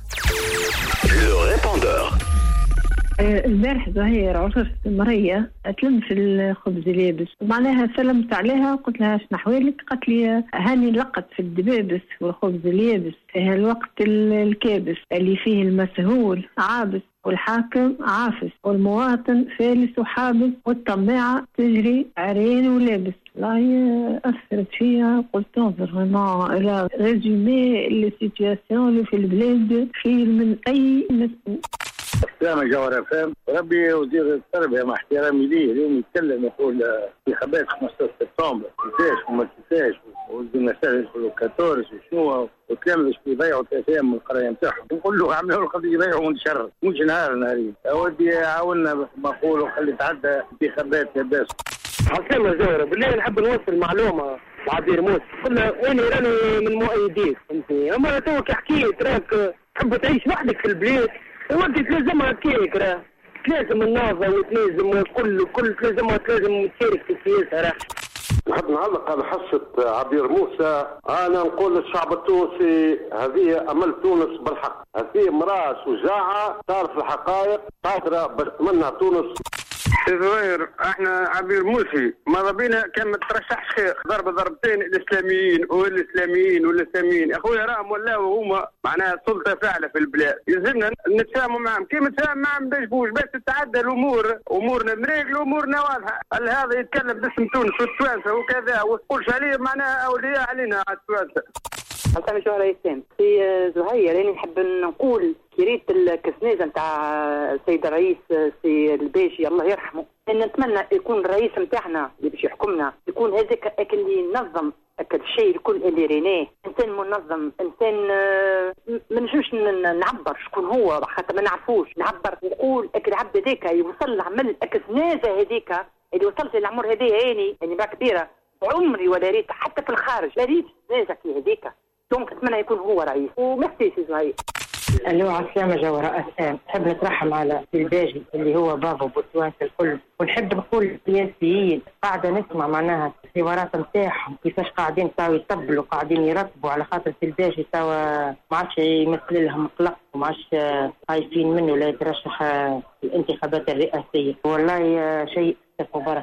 البارح زهير عرفت مرية تلم في الخبز اليابس، معناها سلمت عليها قلت لها شنو احوالك؟ قالت لي هاني لقت في الدبابس والخبز اليابس في هالوقت الكابس اللي فيه المسهول عابس والحاكم عافس والمواطن فالس وحابس والطماعة تجري عرين ولابس. لا أثرت فيها، قلت انظر إلى ريزومي السيتياسيون اللي في البلاد خير من أي مسؤول. السلام جوهر فهم. ربي وزير التربية مع احترامي ليه اليوم يتكلم يقول انتخابات 15 سبتمبر كيفاش وما كيفاش والمسائل يدخلوا 14 وشنو وكلام باش يضيعوا 3 ايام من القرايه نتاعهم. نقول له عملوا القضيه يضيعوا ونشر مش نهارين. اودي عاوننا نقولوا خلي تعدى انتخابات يا باس. عسلامة جوهر، بالله نحب نوصل معلومة لعبير موسى. قلنا وين راني من مؤيديك فهمتني، اما توك حكيت راك تحب تعيش وحدك في البلاد، وانت تلزم هكاك راه تلازم النهضة وتلازم كل تلازم تشارك في السياسة راه. نحب نعلق على حصة عبير موسى. أنا نقول للشعب التونسي هذه أمل تونس بالحق، هذه امرأة شجاعة تعرف الحقائق قادرة باش تمنع تونس. زوير احنا عبير موسى ماذا بينا كان ما ترشحش خير، ضربتين الاسلاميين والاسلاميين اخويا راهم ولاو هما معناها سلطه فاعله في البلاد، يلزمنا نتفاهموا معهم كيما نتفاهم معهم باش تتعدى الامور، امورنا مريقله امورنا واضحه. هل هذا يتكلم باسم تونس والتوانسه وكذا وتقولش عليه معناها اولياء علينا على التوانسه. أنا شو رئيسين في زهير، يعني نحب نقول كريت الكسنيزة نتاع السيد الرئيس سي الباشي الله يرحمه، ان نتمنى يكون الرئيس نتاعنا اللي باش يحكمنا يكون هذاك اللي ينظم الشيء الكل اللي ريناه، انسان منظم، انسان ما نجمش نعبر شكون هو حتى ما نعرفوش، نعبر نقول العبد هذاك يوصل لعمل الكسنيزة هذيك اللي وصلت للعمر هذه يعني بقى كبيره عمري ولا ريت حتى في الخارج لا ريت كسنيزة في هذيك. دونك نتمنى يكون هو رئيس ومحتاج زهير. الو عسلامة جوهر أسلام، نحب نترحم على الباجي اللي هو بابا بوتوانس الكل، ونحب نقول السياسيين قاعدة نسمع معناها الحوارات نتاعهم كيفاش قاعدين تاو يطبلوا قاعدين يرتبوا على خاطر الباجي تاو ما عادش يمثل لهم قلق وما عادش خايفين منه لا يترشح الانتخابات الرئاسية. والله شيء مبارك.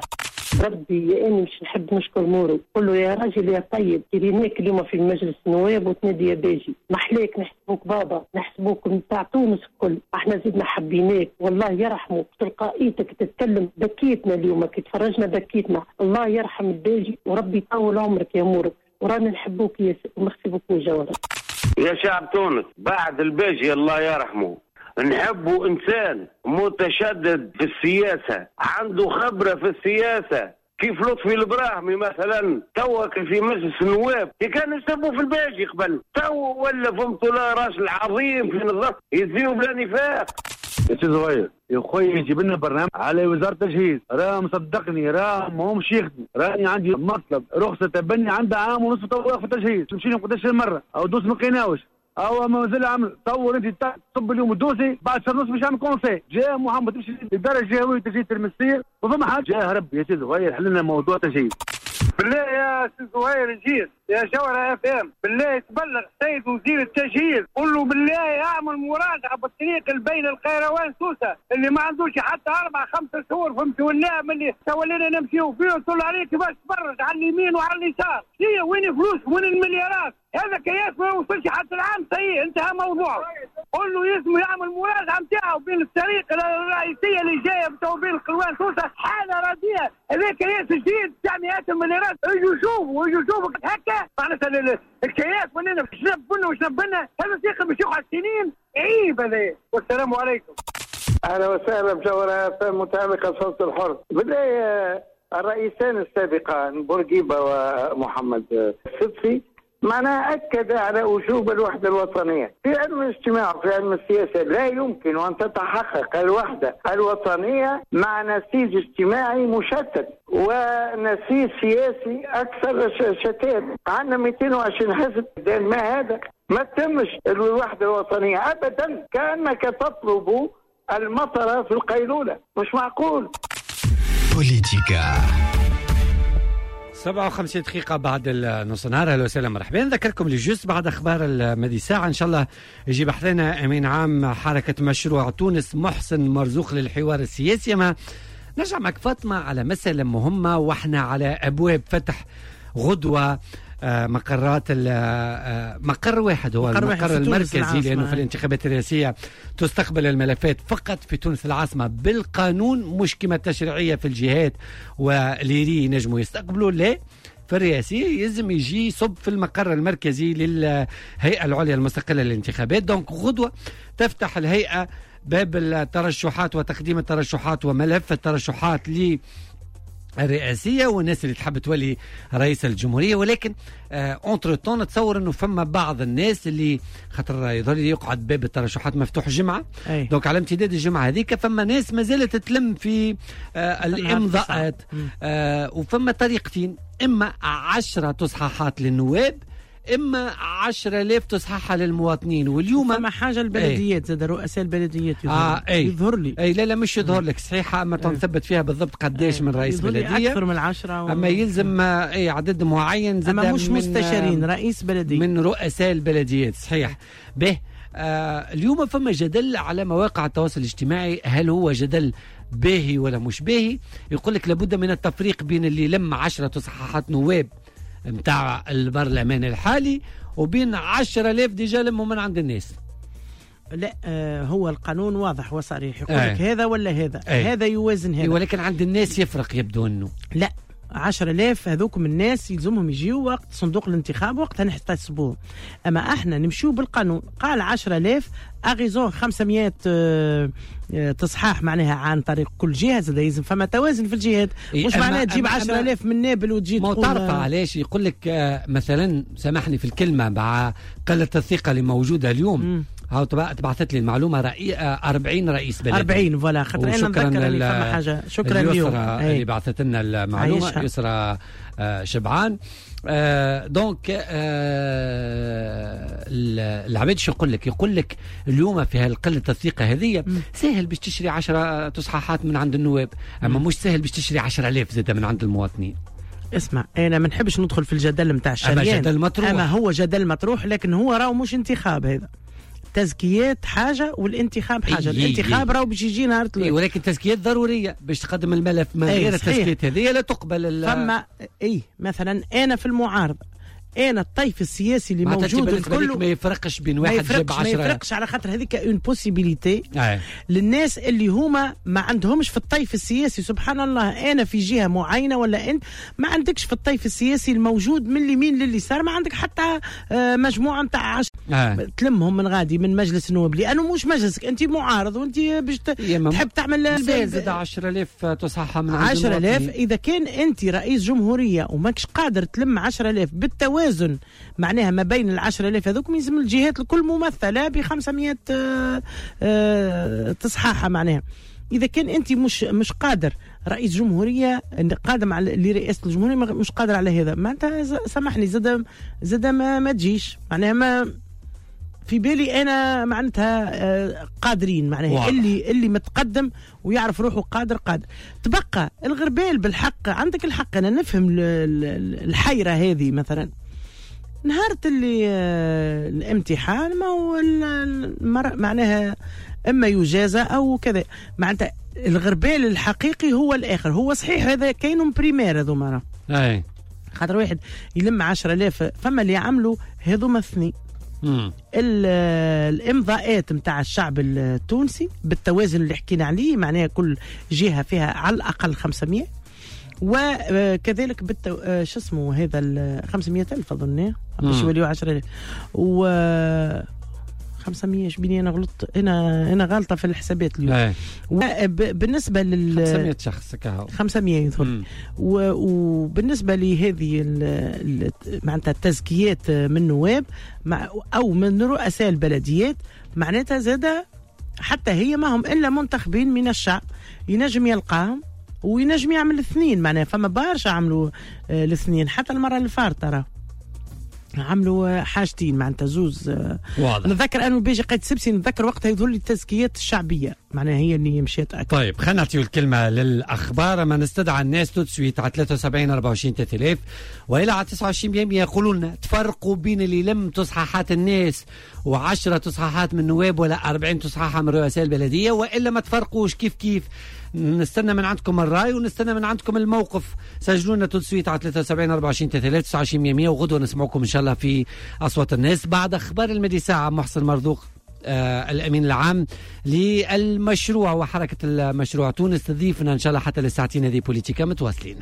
ربي أنا مش نحب نشكر مورو، قل له يا راجل يا طيب كريناك اليوم في المجلس النواب وتنادي يا باجي، محليك نحسبوك بابا، نحسبوك نتاع تونس الكل، احنا زدنا حبيناك والله يرحمه، تلقائيتك تتكلم بكيتنا اليوم كي تفرجنا بكيتنا، الله يرحم الباجي وربي يطول عمرك يا مورو، ورانا نحبوك ياسر ونخسبوك وجوهرك. يا شعب تونس بعد الباجي الله يرحمه نحبه إنسان متشدد في السياسة، عنده خبرة في السياسة كيف لطفي البراهمي مثلا توك في مجلس النواب كان يسبوا في الباجي قبل ولا فهمتوا لا راجل عظيم في نظام يزيو بلا نفاق. يا سي زهير يا خويا يجيب لنا برنامج على وزاره التجهيز، راه مصدقني راه ماهمش يخدم، راني عندي مطلب رخصه تبني عندها عام ونصف توقف في التجهيز، تمشي لهم قداش مره او دوس ما لقيناوش او مازال عامل تصور انت تصب اليوم الدوسي بعد شهر ونص باش يعمل كونسي. جاء محمد تمشي للدار الجهويه تجي المسير وفما حد جاء ربي يا سي زهير حل لنا موضوع تجهيز. بالله يا سي زهير نجيز يا جوهرة اف ام، بالله تبلغ سيد وزير التجهيز قول له بالله يعمل مراجعه بالطريق بين القيروان سوسه اللي ما عندوش حتى 4-5 شهور فهمت، والنعم اللي تولينا نمشيو فيه طول عليك باش تفرج على اليمين وعلى اليسار. هي وين فلوس وين المليارات؟ هذا كياس ما يوصلش حتى العام سيء انتهى موضوعه. قول له يسمو يعمل مراجعه نتاعو بين الطريق الرئيسيه اللي جايه بين القيروان سوسه حاله رديئه. هذا كياس جديد تاع مئات المليارات. اجوا شوفوا هكا معناتها الكياس ولينا شنب لنا هذا ثقه باش يقعد سنين. عيب هذا. والسلام عليكم. اهلا وسهلا بجوهرة متعلقه صوت الحر. بالله الرئيسان السابقان بورقيبه ومحمد السدسي معناها أكد على وجوب الوحدة الوطنية. في علم الاجتماع وفي علم السياسة لا يمكن أن تتحقق الوحدة الوطنية مع نسيج اجتماعي مشتت ونسيج سياسي أكثر شتات. عندنا 220 حزب، ما هذا ما تمش الوحدة الوطنية أبدا، كأنك تطلب المطر في القيلولة، مش معقول. بوليتيكا 57 دقيقة بعد النص نهار. اهلا وسهلا مرحبا. نذكركم لجوست بعد اخبار المدي ساعة ان شاء الله يجي بحثنا امين عام حركة مشروع تونس محسن مرزوق للحوار السياسي. ما نرجع معك فاطمة على مسألة مهمة واحنا على ابواب فتح غدوة مقرات مقر واحد هو المقر المركزي، لأنه في الانتخابات الرئاسية تستقبل الملفات فقط في تونس العاصمة بالقانون، مش كما التشريعية في الجهات واللي ينجموا يستقبلوا. لا، في الرئاسية يلزم يجي صب في المقر المركزي للهيئة العليا المستقلة للانتخابات. دونك غدوة تفتح الهيئة باب الترشحات وتقديم الترشحات وملف الترشحات الرئاسية والناس اللي تحب تولي رئيس الجمهورية. ولكن اونتر طون نتصور انه فما بعض الناس اللي خاطر يظل يقعد باب الترشحات مفتوح الجمعة، دونك على امتداد الجمعة هذيك فما ناس ما زالت تلم في الامضاءات. وفما طريقتين، اما 10 تصحيحات للنواب، اما 10,000 تصحيحها للمواطنين. واليوم فما حاجه البلديات زاد رؤساء البلديات يظهر لي لا مش يظهر لك صحيحه، اما تنثبت فيها بالضبط قديش من رئيس بلديه اكثر من 10 اما يلزم عدد معين زاد، اما مش مستشارين رئيس بلديه من رؤساء البلديات. صحيح. به اليوم فما جدل على مواقع التواصل الاجتماعي، هل هو جدل باهي ولا مش باهي؟ يقول لك لابد من التفريق بين اللي لم 10 تصحيحات نواب متاع البرلمان الحالي وبين 10,000 ديجا لموا من عند الناس. لا هو القانون واضح وصريح يقول لك هذا ولا هذا، هذا يوازن هذا، ولكن عند الناس يفرق يبدو انه لا 10,000 هذوك من الناس يلزمهم يجيوا وقت صندوق الانتخاب وقتها نحتسبوهم. اما احنا نمشيو بالقانون، قال 10,000 اغيزون 500 تصحاح معناها عن طريق كل جهه، زاد يلزم فما توازن في الجهات، مش معناها تجيب 10,000 من نابل وتجي تقول تعرف علاش يقول لك مثلا سامحني في الكلمه مع قله الثقه اللي موجوده اليوم. هاو تبعثت لي المعلومه 40 رئيس بلديه 40 فوالا، خاطر انا نذكر اللي فما حاجه. شكرا لهم اللي بعثت لنا المعلومه يسرى شبعان. دونك العباد شو يقول لك اليوم في هالقله الثقه هذه سهل باش تشري 10 تصحيحات من عند النواب، اما مش سهل باش تشري 10,000 زاده من عند المواطنين. اسمع انا ما نحبش ندخل في الجدل نتاع الشريان، اما هو جدل مطروح، لكن هو راهو مش انتخاب. هذا تزكيات حاجه والانتخاب حاجه. الانتخاب راهو باش يجي نهار ولكن التزكيات ضروريه باش تقدم الملف. من غير التزكيات هذه لا تقبل. فما مثلا انا في المعارضه، انا الطيف السياسي اللي موجود الكل ما يفرقش بين واحد جاب 10، ما يفرقش على خاطر هذيك اون بوسيبيليتي للناس اللي هما ما عندهمش في الطيف السياسي. سبحان الله، انا في جهه معينه ولا انت ما عندكش في الطيف السياسي الموجود من اليمين لليسار، ما عندك حتى مجموعه نتاع تلمهم من غادي من مجلس النواب، لانه مش مجلسك، انت معارض وانت باش تحب تعمل زاد 10,000 تصحح من 10,000. اذا كان انت رئيس جمهوريه وماكش قادر تلم 10,000 بالتوازن معناها ما بين 10,000 هذوك، يلزم الجهات الكل ممثله ب 500 تصحاحه. معناها اذا كان انت مش قادر رئيس جمهوريه قادم على لرئاسه الجمهوريه مش قادر على هذا، ما انت سامحني زاد ما تجيش. معناها ما في بالي انا معناتها قادرين معناها اللي متقدم ويعرف روحه قادر. تبقى الغربال بالحق عندك الحق، انا نفهم الحيره هذه. مثلا نهارت اللي الامتحان ما هو معناها اما يجازى او كذا، معناتها الغربال الحقيقي هو الاخر. هو صحيح هذا كاينهم بريمير هذوما، اي خاطر واحد يلم 10,000 فما اللي يعملوا هذوما اثنين. الامضاءات متاع الشعب التونسي بالتوازن اللي حكينا عليه، معناها كل جهه فيها على الاقل 500، وكذلك شو اسمه هذا 500,000 اظن باش يوليوا 10,000 و 500 شبيني انا غلطت، انا غالطه في الحسابات اليوم. بالنسبه 500 شخص كهو 500 يدخل. وبالنسبه لهذه معناتها التزكيات من نواب او من رؤساء البلديات، معناتها زاده حتى هي ما هم الا منتخبين من الشعب، ينجم يلقاهم وينجم يعمل الاثنين. معناها فما برشا عملوا الاثنين، حتى المره اللي فاتت ترى عملوا حاجتين معناتها زوز. واضح. نتذكر انه بيجي قايد سبسي، نتذكر وقتها يظهر لي التزكيات الشعبيه، معناها هي اللي مشيت أكثر. طيب خلينا نعطيو الكلمه للاخبار. ما نستدعى الناس تو سويت على 73 24 3000 والى على 29 يقولوا لنا تفرقوا بين اللي يلم تصحيحات الناس و10 تصحيحات من النواب ولا 40 تصحيحه من رؤساء البلديه، والا ما تفرقوش كيف. نستنى من عندكم الراي ونستنى من عندكم الموقف. سجلوا لنا تسويت على 73 24 3000 29 وغدوه نسمعكم ان شاء الله في اصوات الناس. بعد اخبار المدي ساعه محسن مرزوق الامين العام للمشروع وحركه المشروع تونس تضيفنا ان شاء الله حتى للساعتين هذه بوليتيكا متواصلين.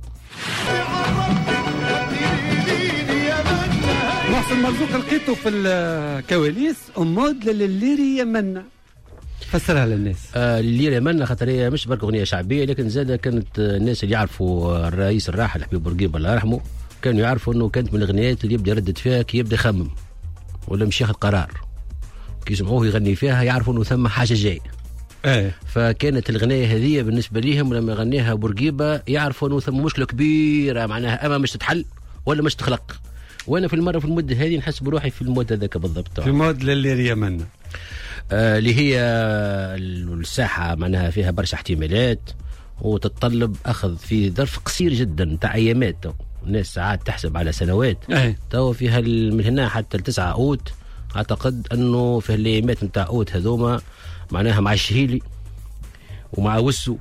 محسن مرزوق لقيته في الكواليس مود للليري يمنا، فسرها للناس. الليرة يمنا خاطر هي مش برك اغنيه شعبيه، لكن زاده كانت الناس اللي يعرفوا الرئيس الراحل حبيب بورقيبه الله يرحمه كانوا يعرفوا انه كانت من الاغنيات اللي يبدا يردد فيها كي يبدا يخمم ولا مش ياخذ قرار، كي يسمعوه يغني فيها يعرفوا انه ثم حاجه جاي. فكانت الغنية هذه بالنسبه ليهم لما يغنيها بورقيبه يعرفوا انه ثم مشكله كبيره معناها اما مش تتحل ولا مش تخلق. وانا في المده هذه نحس بروحي في المود هذاك بالضبط، في مود للليري يمنا اللي هي الساحة معناها فيها برشا احتمالات وتتطلب أخذ في ظرف قصير جدا تاع أيامات. الناس ساعات تحسب على سنوات. تو فيها من هنا حتى 9 أوت أعتقد أنه في الأيامات نتاع أوت هذوما معناها مع الشهيلي ومع وسو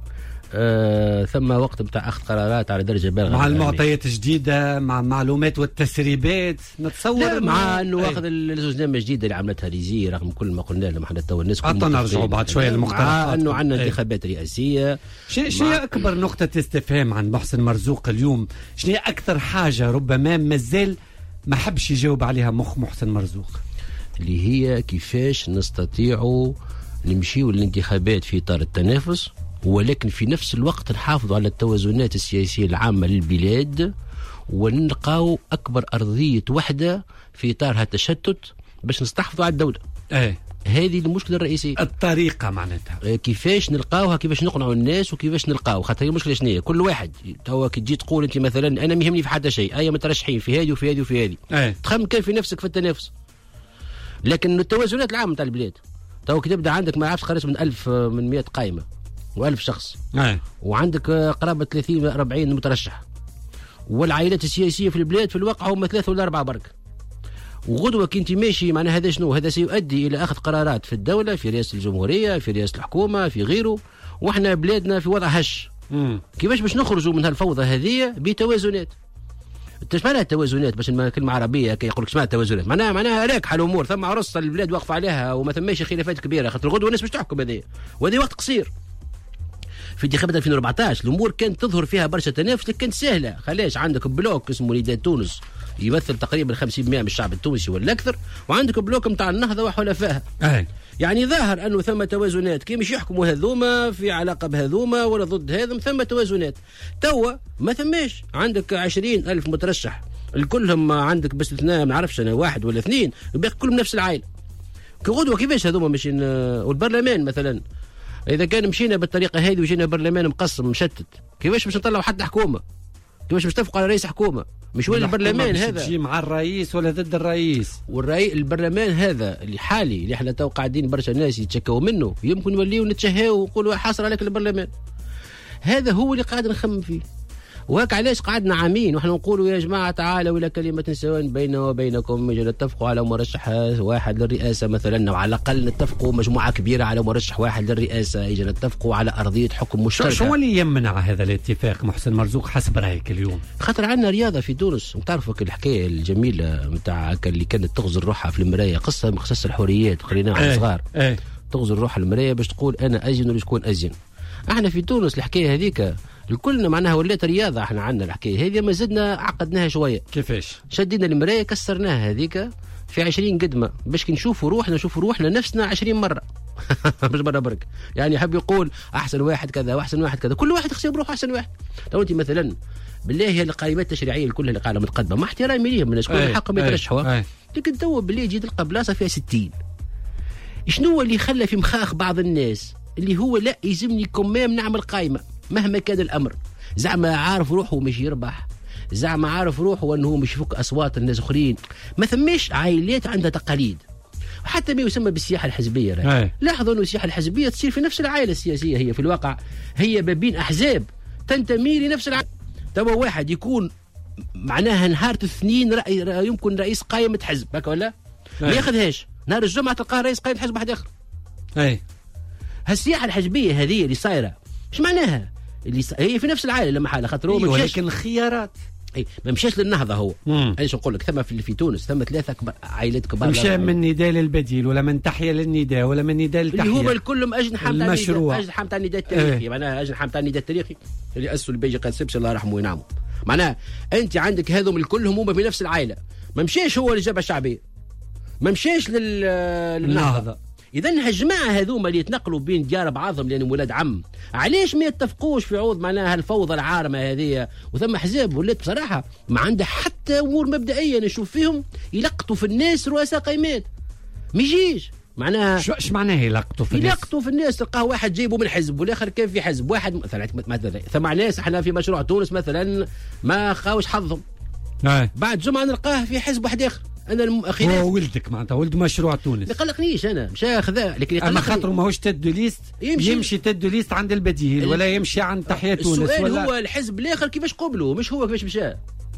ثم وقت بتاع اخذ قرارات على درجه بالغه مع المعطيات الجديده مع المعلومات والتسريبات. نتصور مع انه اخذ الزوجنامه الجديده اللي عملتها ريزي رغم كل ما قلنا لهم احنا تو الناس حتى نرجعوا بعد شويه للمقترحات انه عندنا انتخابات رئاسيه. شنو اكبر نقطه استفهام عند محسن مرزوق اليوم؟ شنو اكثر حاجه ربما مازال ما حبش يجاوب عليها محسن مرزوق؟ اللي هي كيفاش نستطيعوا نمشيوا للانتخابات في اطار التنافس ولكن في نفس الوقت نحافظوا على التوازنات السياسية العامة للبلاد ونلقاو أكبر أرضية وحدة في إطارها التشتت باش نستحفظوا على الدولة. هذه المشكلة الرئيسية. الطريقة معناتها كيفاش نلقاوها، كيفاش نقنعوا الناس وكيفاش نلقاو. خاطر المشكلة شنو هي؟ كل واحد هو كي تجي تقول أنت مثلا أنا ما يهمني في حتى شيء، أي مترشحين في هذه وفي هذه وفي هذه، تخمم كيف في نفسك في التنافس. لكن التوازنات العامة تاع البلاد تو كي تبدا عندك ما عرفش خرج من 1100 قائمة و1000 شخص وعندك قرابة 30-40 مترشح والعائلات السياسية في البلاد في الواقع هم 3 ولا 4 برك. وغدوة كنت ماشي معناها هذا شنو؟ هذا سيؤدي إلى أخذ قرارات في الدولة، في رئاسة الجمهورية، في رئاسة الحكومة، في غيره، وإحنا بلادنا في وضع هش. كيفاش باش نخرجوا من هالفوضى هذه بتوازنات؟ ايش معناها التوازنات؟ باش كلمة عربية كي يقول لك اسمها التوازنات معناها راكحة الأمور، ثم عرصة البلاد واقفة عليها وما ثماش خلافات كبيرة، خاطر الغدوة الناس باش تحكم هذه وهذه وقت قصير. في انتخابات 2014 الامور كانت تظهر فيها برشا تنافس لكن كانت سهله. خلاش عندك بلوك اسمه نداء تونس يمثل تقريبا 50% من الشعب التونسي ولا اكثر، وعندك بلوك نتاع النهضه وحلفائها. يعني ظاهر انه ثم توازنات كي مش يحكموا هذوما في علاقه بهذوما ولا ضد هذم، ثم توازنات. توا ما ثماش، عندك 20,000 مترشح الكلهم عندك بس اثنين ما نعرفش انا 1 ولا 2 الباقي كلهم نفس العائله. كغدوه كيفاش هذوما ماشيين؟ والبرلمان مثلا إذا كان مشينا بالطريقة هذه وجينا برلمان مقسم مشتت كيفاش باش نطلعوا حتى حكومة؟ كيفاش باش تتفقوا على رئيس حكومه؟ مش وين البرلمان هذا تجي مع الرئيس ولا ضد الرئيس؟ البرلمان هذا اللي حالي اللي احنا تو قاعدين برشا ناس يتشكوا منه، يمكن نوليو نتشهاو ونقولوا حاصل عليك البرلمان. هذا هو اللي قاعد نخمم فيه. وهك علاش قعدنا عامين واحنا نقولوا يا جماعه تعالوا الى كلمه سواء بيننا وبينكم، نتفقوا على مرشح واحد للرئاسه مثلا، وعلى الاقل نتفقوا مجموعه كبيره على مرشح واحد للرئاسه، يجي نتفقوا على ارضيه حكم مشتركه. شو اللي يمنع هذا الاتفاق محسن مرزوق حسب رايك اليوم؟ خاطر عندنا رياضه في تونس، تعرفوا الحكايه الجميله نتاع اللي كانت تغزل روحها في المرايه، قصه من قصص الحريات خليناها على صغار. تغزل روحها المرايه باش تقول انا ازين ولا شكون ازين. احنا في تونس الحكايه هذيك الكلنا معناها ولات رياضه، احنا عندنا الحكايه هذه ما زدنا عقدناها شويه. كيفاش؟ شدينا المرايه كسرناها هذيك في 20 قدمه باش كي نشوفوا روحنا نفسنا 20 مره مش مره برك. يعني يحب يقول احسن واحد كذا واحسن واحد كذا، كل واحد يحسب روحه احسن واحد. لو انت مثلا بالله هي القائمات التشريعيه الكل اللي قاعده متقدمه مع احترامي ليهم من شكون الحق ما يترشحوا، لكن تو بالله يجي تلقى بلاصه فيها 60. شنو اللي خلى في مخاخ بعض الناس اللي هو لا يلزمني كمام نعمل قائمه مهما كان الامر، زعما عارف روحه مش يربح، زعما عارف روحه انه مش يفك اصوات الناس اخرين. ما ثماش عائلات عندها تقاليد، حتى ما يسمى بالسياحه الحزبيه. لاحظوا انه السياحه الحزبيه تصير في نفس العائله السياسيه، هي في الواقع هي ما بين احزاب تنتمي لنفس العائله. توا واحد يكون معناها نهار الاثنين يمكن رئيس قائمه حزب هكا ولا ما ياخذهاش، نهار الجمعه تلقاه رئيس قائمه حزب واحد اخر. هالسياحه الحزبيه هذه اللي صايره ايش معناها؟ اللي هي في نفس العائله لما حاله خاطر هو ولكن الخيارات ما مشاش للنهضه هو. ايش نقول لك، ثم في تونس ثم 3 عائلات كبار، مشى من نداء للبديل ولا من تحيه للنداء ولا من نداء للتحيه، اللي هما الكلهم اجنحه تاع المشروع، اجنحه تاع النداء التاريخي. معناها اجنحه تاع النداء التاريخي اللي اسسوا البيجي قاسبس الله يرحمه وينعمه. معناها انت عندك هذوم الكل هما في نفس العائله، ما مشاش هو للجبهه الشعبيه، ما مشاش للنهضه. إذا هالجماعة هذوما اللي يتنقلوا بين ديار بعضهم لأنهم ولاد عم، علاش ما يتفقوش في عوض معناها الفوضى العارمة هذه؟ وثم حزاب ولات بصراحة ما عنده حتى أمور مبدئية نشوف فيهم يلقطوا في الناس رؤساء قائمات. ما يجيش معناها ايش معناه يلقطوا في الناس؟ يلقطوا في الناس، تلقاه واحد جايبه من حزب والاخر كان في حزب واحد مثلا. ثم ناس احنا في مشروع تونس مثلا ما خاوش حظهم، بعد جمعة نلقاه في حزب واحد اخر. انا هو ولدك معناتها ولد مشروع تونس، ما يقلقنيش انا مش هاخذها، لكن اما خاطر ماهوش تدو ليست يمشي تدو ليست عند البديل ولا يمشي عند تحية تونس. السؤال ولا هو الحزب الاخر كيفاش قبلوا مش هو كيفاش مشى.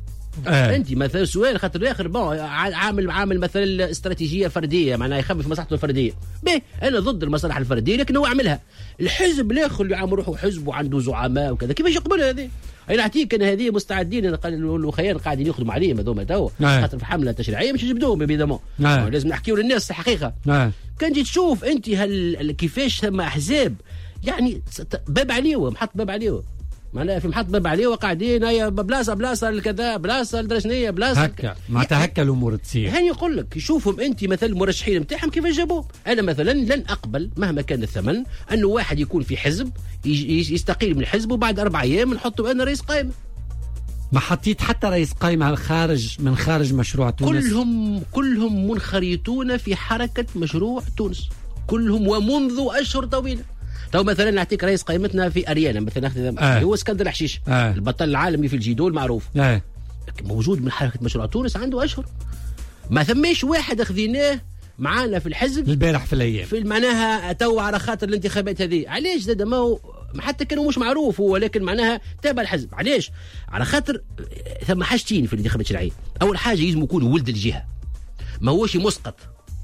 انت مثلا السؤال خاطر الاخر عامل مثلا استراتيجيه فرديه معناها يخبي في مصلحته الفرديه. انا ضد المصالح الفرديه لكن هو عملها. الحزب الاخر اللي عم روحه حزب وعنده زعماء وكذا كيفاش يقبلها هذه؟ اي نعطيك انا هذه مستعدين الخيار قاعدين يخدموا عليهم هذوما توا خاطر في الحمله التشريعيه مش يجبدوهم بيدامون. لازم نحكيوا للناس الحقيقه. كان جيت تشوف انت كيفاش ثم احزاب يعني باب عليه محط باب عليه معناها في محط باب عليه وقاعدين هيا بلاصه لكذا بلاصه لدرجنيه بلاصه هكا معناتها هكا الامور تصير. هاني يقول لك شوفهم انت مثلا المرشحين نتاعهم كيفاش جابوهم. انا مثلا لن اقبل مهما كان الثمن انه واحد يكون في حزب يستقيل من الحزب وبعد 4 ايام نحطه انا رئيس قائمه. ما حطيت حتى رئيس قائمه من خارج مشروع تونس. كلهم منخرطون في حركه مشروع تونس كلهم ومنذ اشهر طويله. تو مثلا نعطيك رئيس قائمتنا في اريانا مثلا هو اسكندر حشيش البطل العالمي في الجيدو المعروف موجود من حركه مشروع تونس عنده اشهر. ما ثماش واحد اخذيناه معانا في الحزب البارح في الايام في معناها تو على خاطر الانتخابات هذه. علاش زاد ما هو حتى كانوا مش معروف هو لكن معناها تابع الحزب. علاش؟ على خاطر ثم حاجتين في الانتخابات الشرعيه. اول حاجه لازم يكون ولد الجهه ما هوش مسقط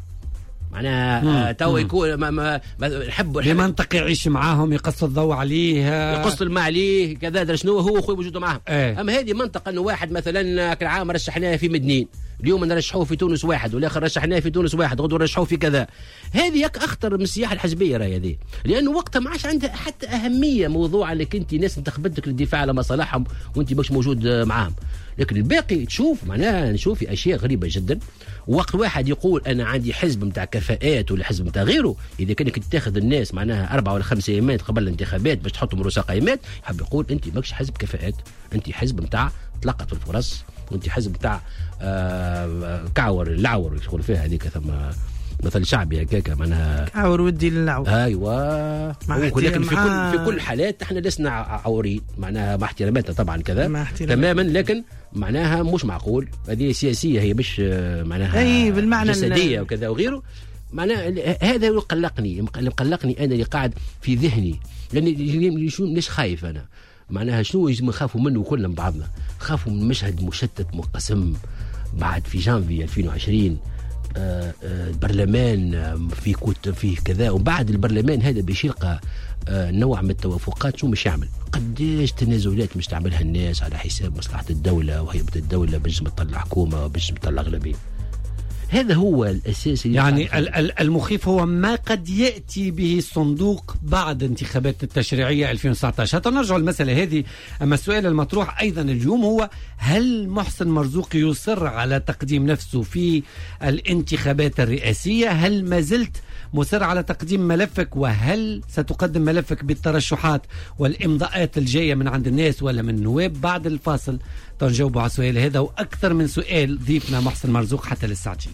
معناها تو يكون ما نحب بمنطق يعيش معاهم يقص الضوء عليه يقص الماء عليه كذا درا شنو هو اخوي موجود معاهم. اما هذه منطقه انه واحد مثلا كل عام رشحناه في مدنين اليوم نرشحوه في تونس واحد والاخر رشحناه في تونس واحد غدوه نرشحوه في كذا. هذه اخطر من السياحه الحزبيه راهي هذه لانه وقتها ما عادش عندها حتى اهميه موضوع انك انت ناس انتخبتك للدفاع على مصالحهم وانت مش موجود معاهم. لكن الباقي تشوف معناها نشوف في اشياء غريبه جدا. وقت واحد يقول انا عندي حزب نتاع كفاءات ولا حزب نتاع غيره اذا كانك تاخذ الناس معناها 4 ولا 5 ايامات قبل الانتخابات باش تحطهم رؤساء قائمات يحب يقول انت ماكش حزب كفاءات انت حزب نتاع تلقط الفرص وانت حزب نتاع كعور العور يقول فيها هذيك ثم مثل شعبي هكاك معناها عور ودي للعور. ايوه ولكن في كل الحالات احنا لسنا عورين معناها مع احتراماتنا طبعا كذا تماما، لكن معناها مش معقول هذه سياسيه هي مش معناها اي بالمعنى جسديه وكذا وغيره. معناها هذا يقلقني انا اللي قاعد في ذهني، لاني ليش خايف انا معناها شنو يجب نخافوا منه كلنا من بعضنا. خافوا من مشهد مشتت منقسم بعد في جانفي 2020 البرلمان في كذا، وبعد البرلمان هذا باش يلقى نوع من التوافقات. شو مش يعمل؟ قديش تنازلات مش تعملها الناس على حساب مصلحة الدولة وهيبة الدولة باش تطلع حكومة وباش تطلع أغلبية. هذا هو الأساس يعني المخيف هو ما قد يأتي به الصندوق بعد انتخابات التشريعية 2019. حتى نرجع المسألة هذه. أما السؤال المطروح أيضا اليوم هو هل محسن مرزوق يصر على تقديم نفسه في الانتخابات الرئاسية؟ هل ما زلت مصر على تقديم ملفك؟ وهل ستقدم ملفك بالترشحات والإمضاءات الجاية من عند الناس ولا من النواب؟ بعد الفاصل تنجاوبوا على السؤال هذا وأكثر من سؤال ضيفنا محسن مرزوق حتى للساعتين.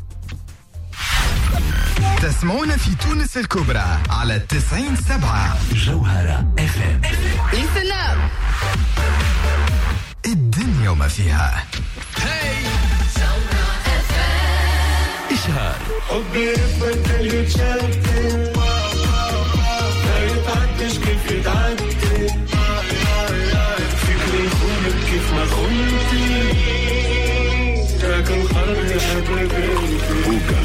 تسمعون في تونس الكبرى على 90.7 جوهرة FM. السلام الدنيا وما فيها. إشهار حبي يفضل يتشتت ما يتعدش كيف يتعدي فكري يخونك كيف ما خنتي راك الخرب حبيبي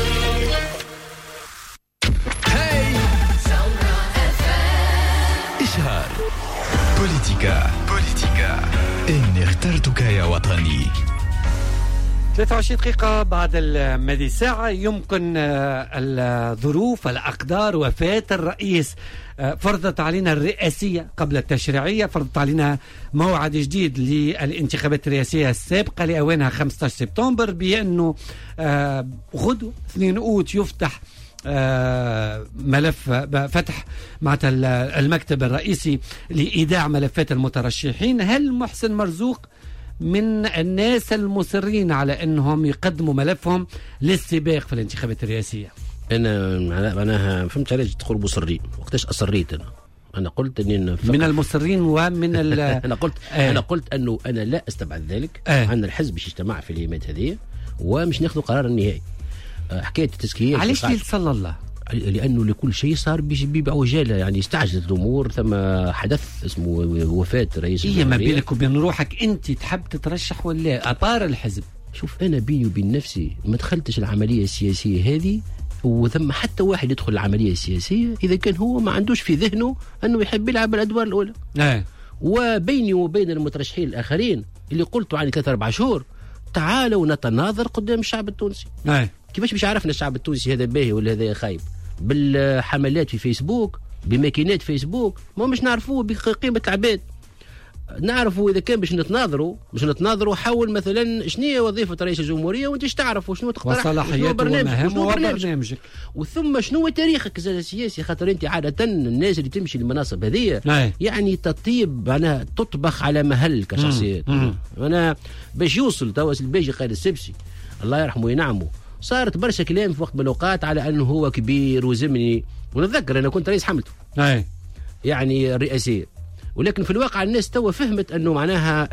إشهار بوليتيكا إني اخترتك يا وطني. 23 دقيقة بعد المدي ساعة. يمكن الظروف الأقدار وفاة الرئيس فرضت علينا الرئاسية قبل التشريعية، فرضت علينا موعد جديد للانتخابات الرئاسية السابقة لأوانها 15 سبتمبر، بأنه غدو 2 أوت يفتح ملف فتح معناتها المكتب الرئيسي لإيداع ملفات المترشحين. هل محسن مرزوق من الناس المصرين على أنهم يقدموا ملفهم للسباق في الانتخابات الرئاسية؟ أنا فهمت عليك تقول مصرين. وقتاش أصريت أنا قلت أني من المصرين ومن أنا قلت أنه أنا لا أستبعد ذلك. أن الحزب يجتمع في الأيامات هذه ومش ناخذ قرار النهائي. حكاية التزكية علاش صلى الله؟ لأنه لكل شيء صار بعجالة، يعني استعجلت الأمور. ثم حدث اسمه وفاة رئيس الجمهورية. ما بينك وبين روحك أنت تحب تترشح ولا أطار الحزب؟ شوف أنا بيني وبين نفسي ما دخلتش العملية السياسية هذه، وثم حتى واحد يدخل العملية السياسية إذا كان هو ما عندوش في ذهنه أنه يحب يلعب الأدوار الأولى. وبيني وبين المترشحين الآخرين اللي قلتوا عن 3-4 شهور تعالوا نتناظر قدام الشعب التونسي. كيفاش باش عرفنا الشعب التونسي هذا باهي ولا هذا خايب؟ بالحملات في فيسبوك، بماكينات فيسبوك، ما مش نعرفوه بقيمة العباد. نعرفوا إذا كان باش نتناظروا حول مثلا شنو هي وظيفة رئيس الجمهورية وانت تعرف وشنو تقترح وصلاحياته وبرنامجك وثم شنو تاريخك السياسي. خاطر انت عادة الناس اللي تمشي للمناصب هذه يعني تطيب أنا تطبخ على مهل كشخصيات. أنا باش يوصل توا الباجي قائد السبسي الله يرحمه وينعمه صارت برشا كلام في وقت من الأوقات على أنه هو كبير وزمني، ونتذكر أنا كنت رئيس حملته يعني الرئاسية. ولكن في الواقع الناس توا فهمت أنه معناها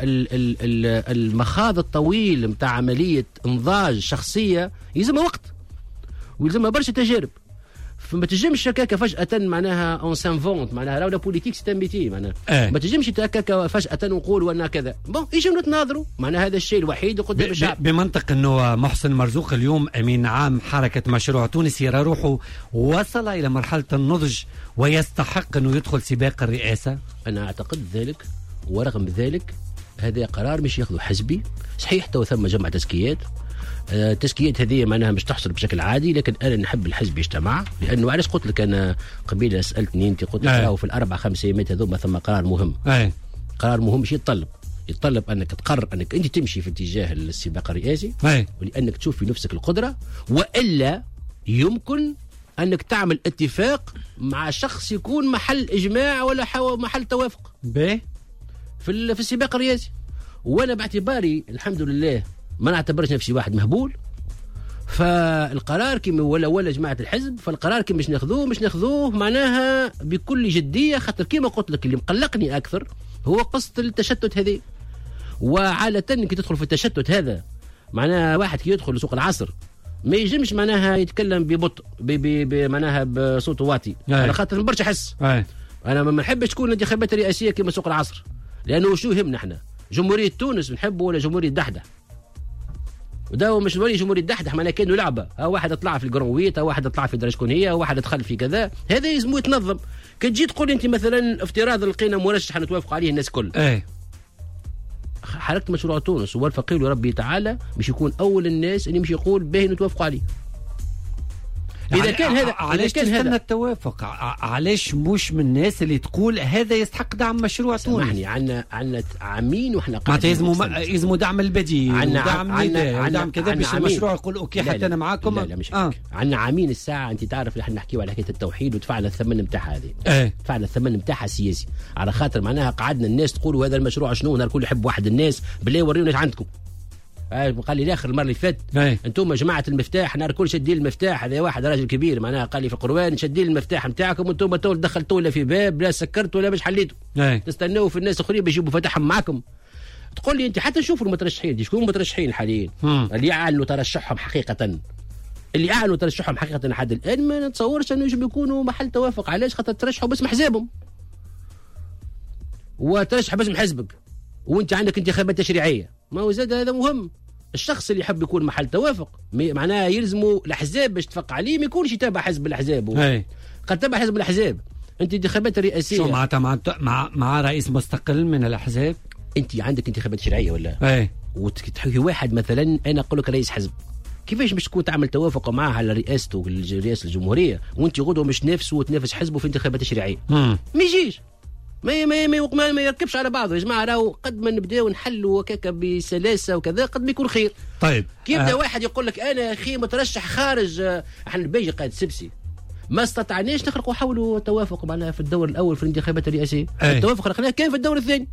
المخاض الطويل متاع عملية انضاج شخصية يلزمها وقت ويلزمها برشا تجارب. فما تجمش هكاك فجأة معناها اون سانفونت معناها لا بوليتيك سي ميتي معناها ما تجمش هكاك فجأة نقول وانا كذا بون يجوا نتناظروا معناها هذا الشيء الوحيد قدام الشعب. بمنطق انه محسن مرزوق اليوم امين عام حركة مشروع تونس يرى روحه وصل الى مرحلة النضج ويستحق انه يدخل سباق الرئاسة. انا اعتقد ذلك، ورغم ذلك هذا قرار مش ياخذه حزبي. صحيح تو ثم جمع تزكيات، التزكيات هذه معناها مش تحصل بشكل عادي، لكن انا نحب الحزب يجتمع. لانه علاش قلت لك انا قبيله سالتني انت قلت لك في ال4-5 ايامات هذوما ثم قرار مهم. قرار مهم مش يتطلب انك تقرر انك انت تمشي في اتجاه السباق الرئاسي ولانك تشوف في نفسك القدره، والا يمكن انك تعمل اتفاق مع شخص يكون محل اجماع ولا محل توافق في السباق الرئاسي. وانا باعتباري الحمد لله ما نعتبرش نفسي واحد مهبول، فالقرار كما ولا جماعه الحزب، فالقرار كي مش ناخذوه معناها بكل جديه، خاطر كما قلت لك اللي مقلقني اكثر هو قصه التشتت هذه. وعاده كي تدخل في التشتت هذا معناها واحد كي يدخل لسوق العصر ما يجمش معناها يتكلم ببطء معناها بصوت واطي، على خاطر برشا حس. انا ما نحبش تكون الانتخابات الرئاسيه كما سوق العصر، لانه شو يهمنا احنا؟ جمهوريه تونس نحبه ولا جمهوريه دحدح؟ وده مش جمهوريه دحدح معناها كانه لعبه، واحد طلع في القرويت، واحد طلع في درجكونيه، واحد دخل في كذا، هذا يلزمو يتنظم. كي تجي تقول انت مثلا افتراض لقينا مرشح نتوافق عليه الناس كل حركه مشروع تونس هو الفقير لربي تعالى باش يكون اول الناس اللي مش يقول باهي نتوافقوا عليه. إذا كان هذا علاش تستنى التوافق؟ علاش مش من الناس اللي تقول هذا يستحق دعم مشروع تونس؟ سامحني، عندنا عامين وإحنا قاعدين يلزموا دعم البديل ودعم كذا باش المشروع يقول أوكي حتى أنا معاكم. لا مش عندنا عامين الساعة. أنت تعرف نحن نحكيو على حكاية التوحيد ودفعنا الثمن نتاعها هذه. دفعنا الثمن نتاعها سياسي، على خاطر معناها قعدنا الناس تقولوا هذا المشروع شنو، نهار الكل يحب واحد الناس بالله وريونا ايش عندكم. قال لي الاخر المره اللي فات انتم جماعه المفتاح، نهار الكل شدين المفتاح. هذا واحد راجل كبير معناها قال لي في القروان شدين المفتاح نتاعكم وانتم تو دخلتوا ولا في باب لا سكرتوا ولا باش حليتوا، تستناوا في الناس الاخرين باش يجيبوا فتحهم معكم. تقول لي انت حتى نشوفوا المترشحين دي شكون مترشحين حاليا اللي اعلنوا ترشحهم حقيقه، اللي اعلنوا ترشحهم حقيقه لحد الان ما نتصورش انه يجب يكونوا محل توافق. علاش؟ خاطر ترشحوا باسم حزبهم وترشح باسم حزبك وانت عندك انتخابات تشريعيه، ما هو زاد هذا مهم. الشخص اللي يحب يكون محل توافق معناها يلزموا الاحزاب باش تفق عليه ما يكونش يتابع حزب الاحزاب. قد تتابع حزب الاحزاب انت انتخابات الرئاسيه شو معناتها مع رئيس مستقل من الاحزاب؟ انت عندك انتخابات شرعيه ولا وتحكي واحد مثلا انا اقول لك رئيس حزب، كيفاش باش تكون تعمل توافق معاه على رئاسته رئاسه الجمهوريه وانت غدوه مش نافسه وتنافس حزبه في انتخابات شرعيه؟ ما يجيش، ما يركبش على بعضه. يا جماعه راهو قد ما نبداو نحلوا هكاك بسلاسه وكذا قد ما يكون خير. طيب كيف يبدا واحد يقول لك انا اخي مترشح خارج، احنا البيجي قائد سبسي ما استطعناش نخرقوا حولوا التوافق معناها في الدور الاول في الانتخابات الرئاسيه. التوافق خلقناه كان في الدور الثاني.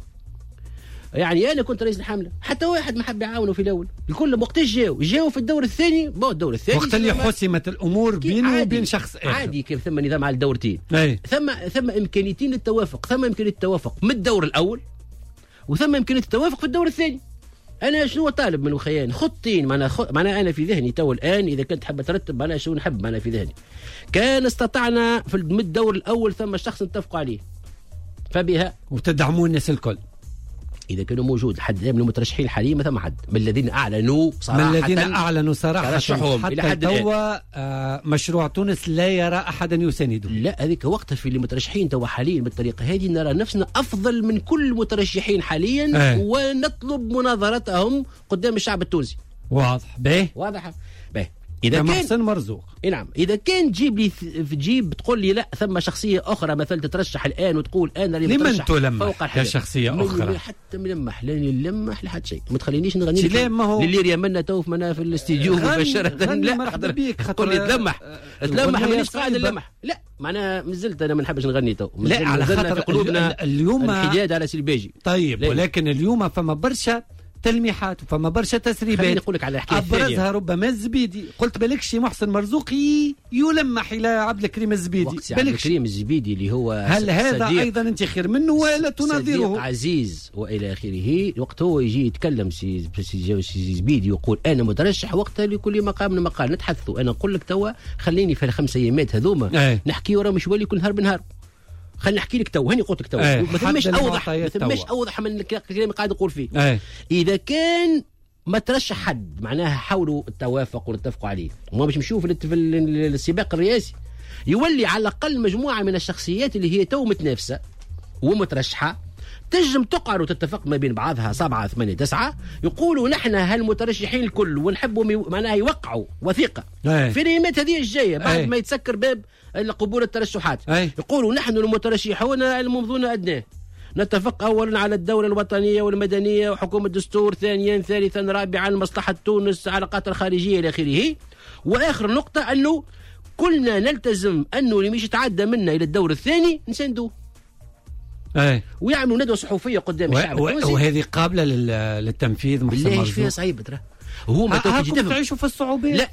يعني انا كنت رئيس الحمله حتى واحد ما حب يعاونه في الاول، الكل وقت جاوا في الدور الثاني. الدور الثاني وقت اللي حسمت الامور بينه وبين شخص اخر عادي، كيف ثم نظام على الدورتين. ثم امكانيتين للتوافق، ثم امكانيه التوافق من الدور الاول وثم امكانيه التوافق في الدور الثاني. انا شنو طالب من الخيان؟ خطين معناها انا في ذهني تو الان اذا كنت حاب ترتب معناها شو نحب معناها في ذهني. كان استطعنا في من الدور الاول ثم شخص نتفقوا عليه فبها وتدعموا الناس الكل. إذا كانوا موجود لحد الآن من المترشحين الحاليين ما ثم حد من الذين أعلنوا صراحة ترشحهم إلى حد توا مشروع تونس لا يرى أحدا يسانده. لا هذيك وقتها في المترشحين توا حاليا بالطريقة هذه نرى نفسنا أفضل من كل المترشحين حاليا ونطلب مناظرتهم قدام الشعب التونسي. واضح إذا كان محسن مرزوق. نعم إذا كان تجيب تقول لي لا ثم شخصية أخرى مثلا تترشح الآن وتقول أنا اللي مترشح فوق الحياة شخصية أخرى حتى ملمح لاني نلمح لحد شيء ما تخلينيش نغني اللي ريامنا تو في الاستديو مباشرة. لا تقول لي تلمح مانيش قاعد نلمح، لا معناها مازلت أنا ما نحبش نغني تو، لا على خاطر قلوبنا اليوم الحداد على سلباجي. طيب ولكن اليوم فما برشا تلميحات وفما برشا تسريبات. خليني نقول لك على حكايه ابرزها ربما الزبيدي. قلت بالكش محسن مرزوقي يلمح الى عبد الكريم الزبيدي. عبد الكريم الزبيدي اللي هو هل هذا ايضا انت خير منه ولا تناظره؟ عزيز والى اخره. وقت هو يجي يتكلم سي زبيدي يقول انا مترشح، وقتها لكل مقام من مقال نتحدثوا. انا نقول لك توا خليني في ال5 ايامات هذوما نحكي ورا مش ولي كل نهار بنهار. خليني نحكي لك تو، هاني قلت لك تو ما ثماش اوضح من الكلام قاعد نقول فيه. اذا كان ما ترشح حد معناها حاولوا التوافق ونتفقوا عليه وما باش نمشيو في السباق الرئاسي، يولي على الاقل مجموعه من الشخصيات اللي هي تو متنافسه ومترشحه تجم تقعد وتتفق ما بين بعضها 7 8 9 يقولوا نحن هالمترشحين الكل ونحبوا معناها يوقعوا وثيقه في الأيامات هذه الجايه بعد ما يتسكر باب قبول الترشحات. يقولوا نحن المترشحون الممضون أدناه نتفق أولا على الدولة الوطنية والمدنية وحكومة الدستور، ثانيا ثالثا رابعا مصلحة تونس علاقات الخارجية إلى آخره. وآخر نقطة أنه كلنا نلتزم أنه اللي مش يتعدى منا إلى الدور الثاني نساندوه. ويعملوا ندوة صحفية قدام الشعب التونسي. وهذه قابلة للتنفيذ. بالله فيها صعيبة ترى هما تعيشوا في الصعوبات. لا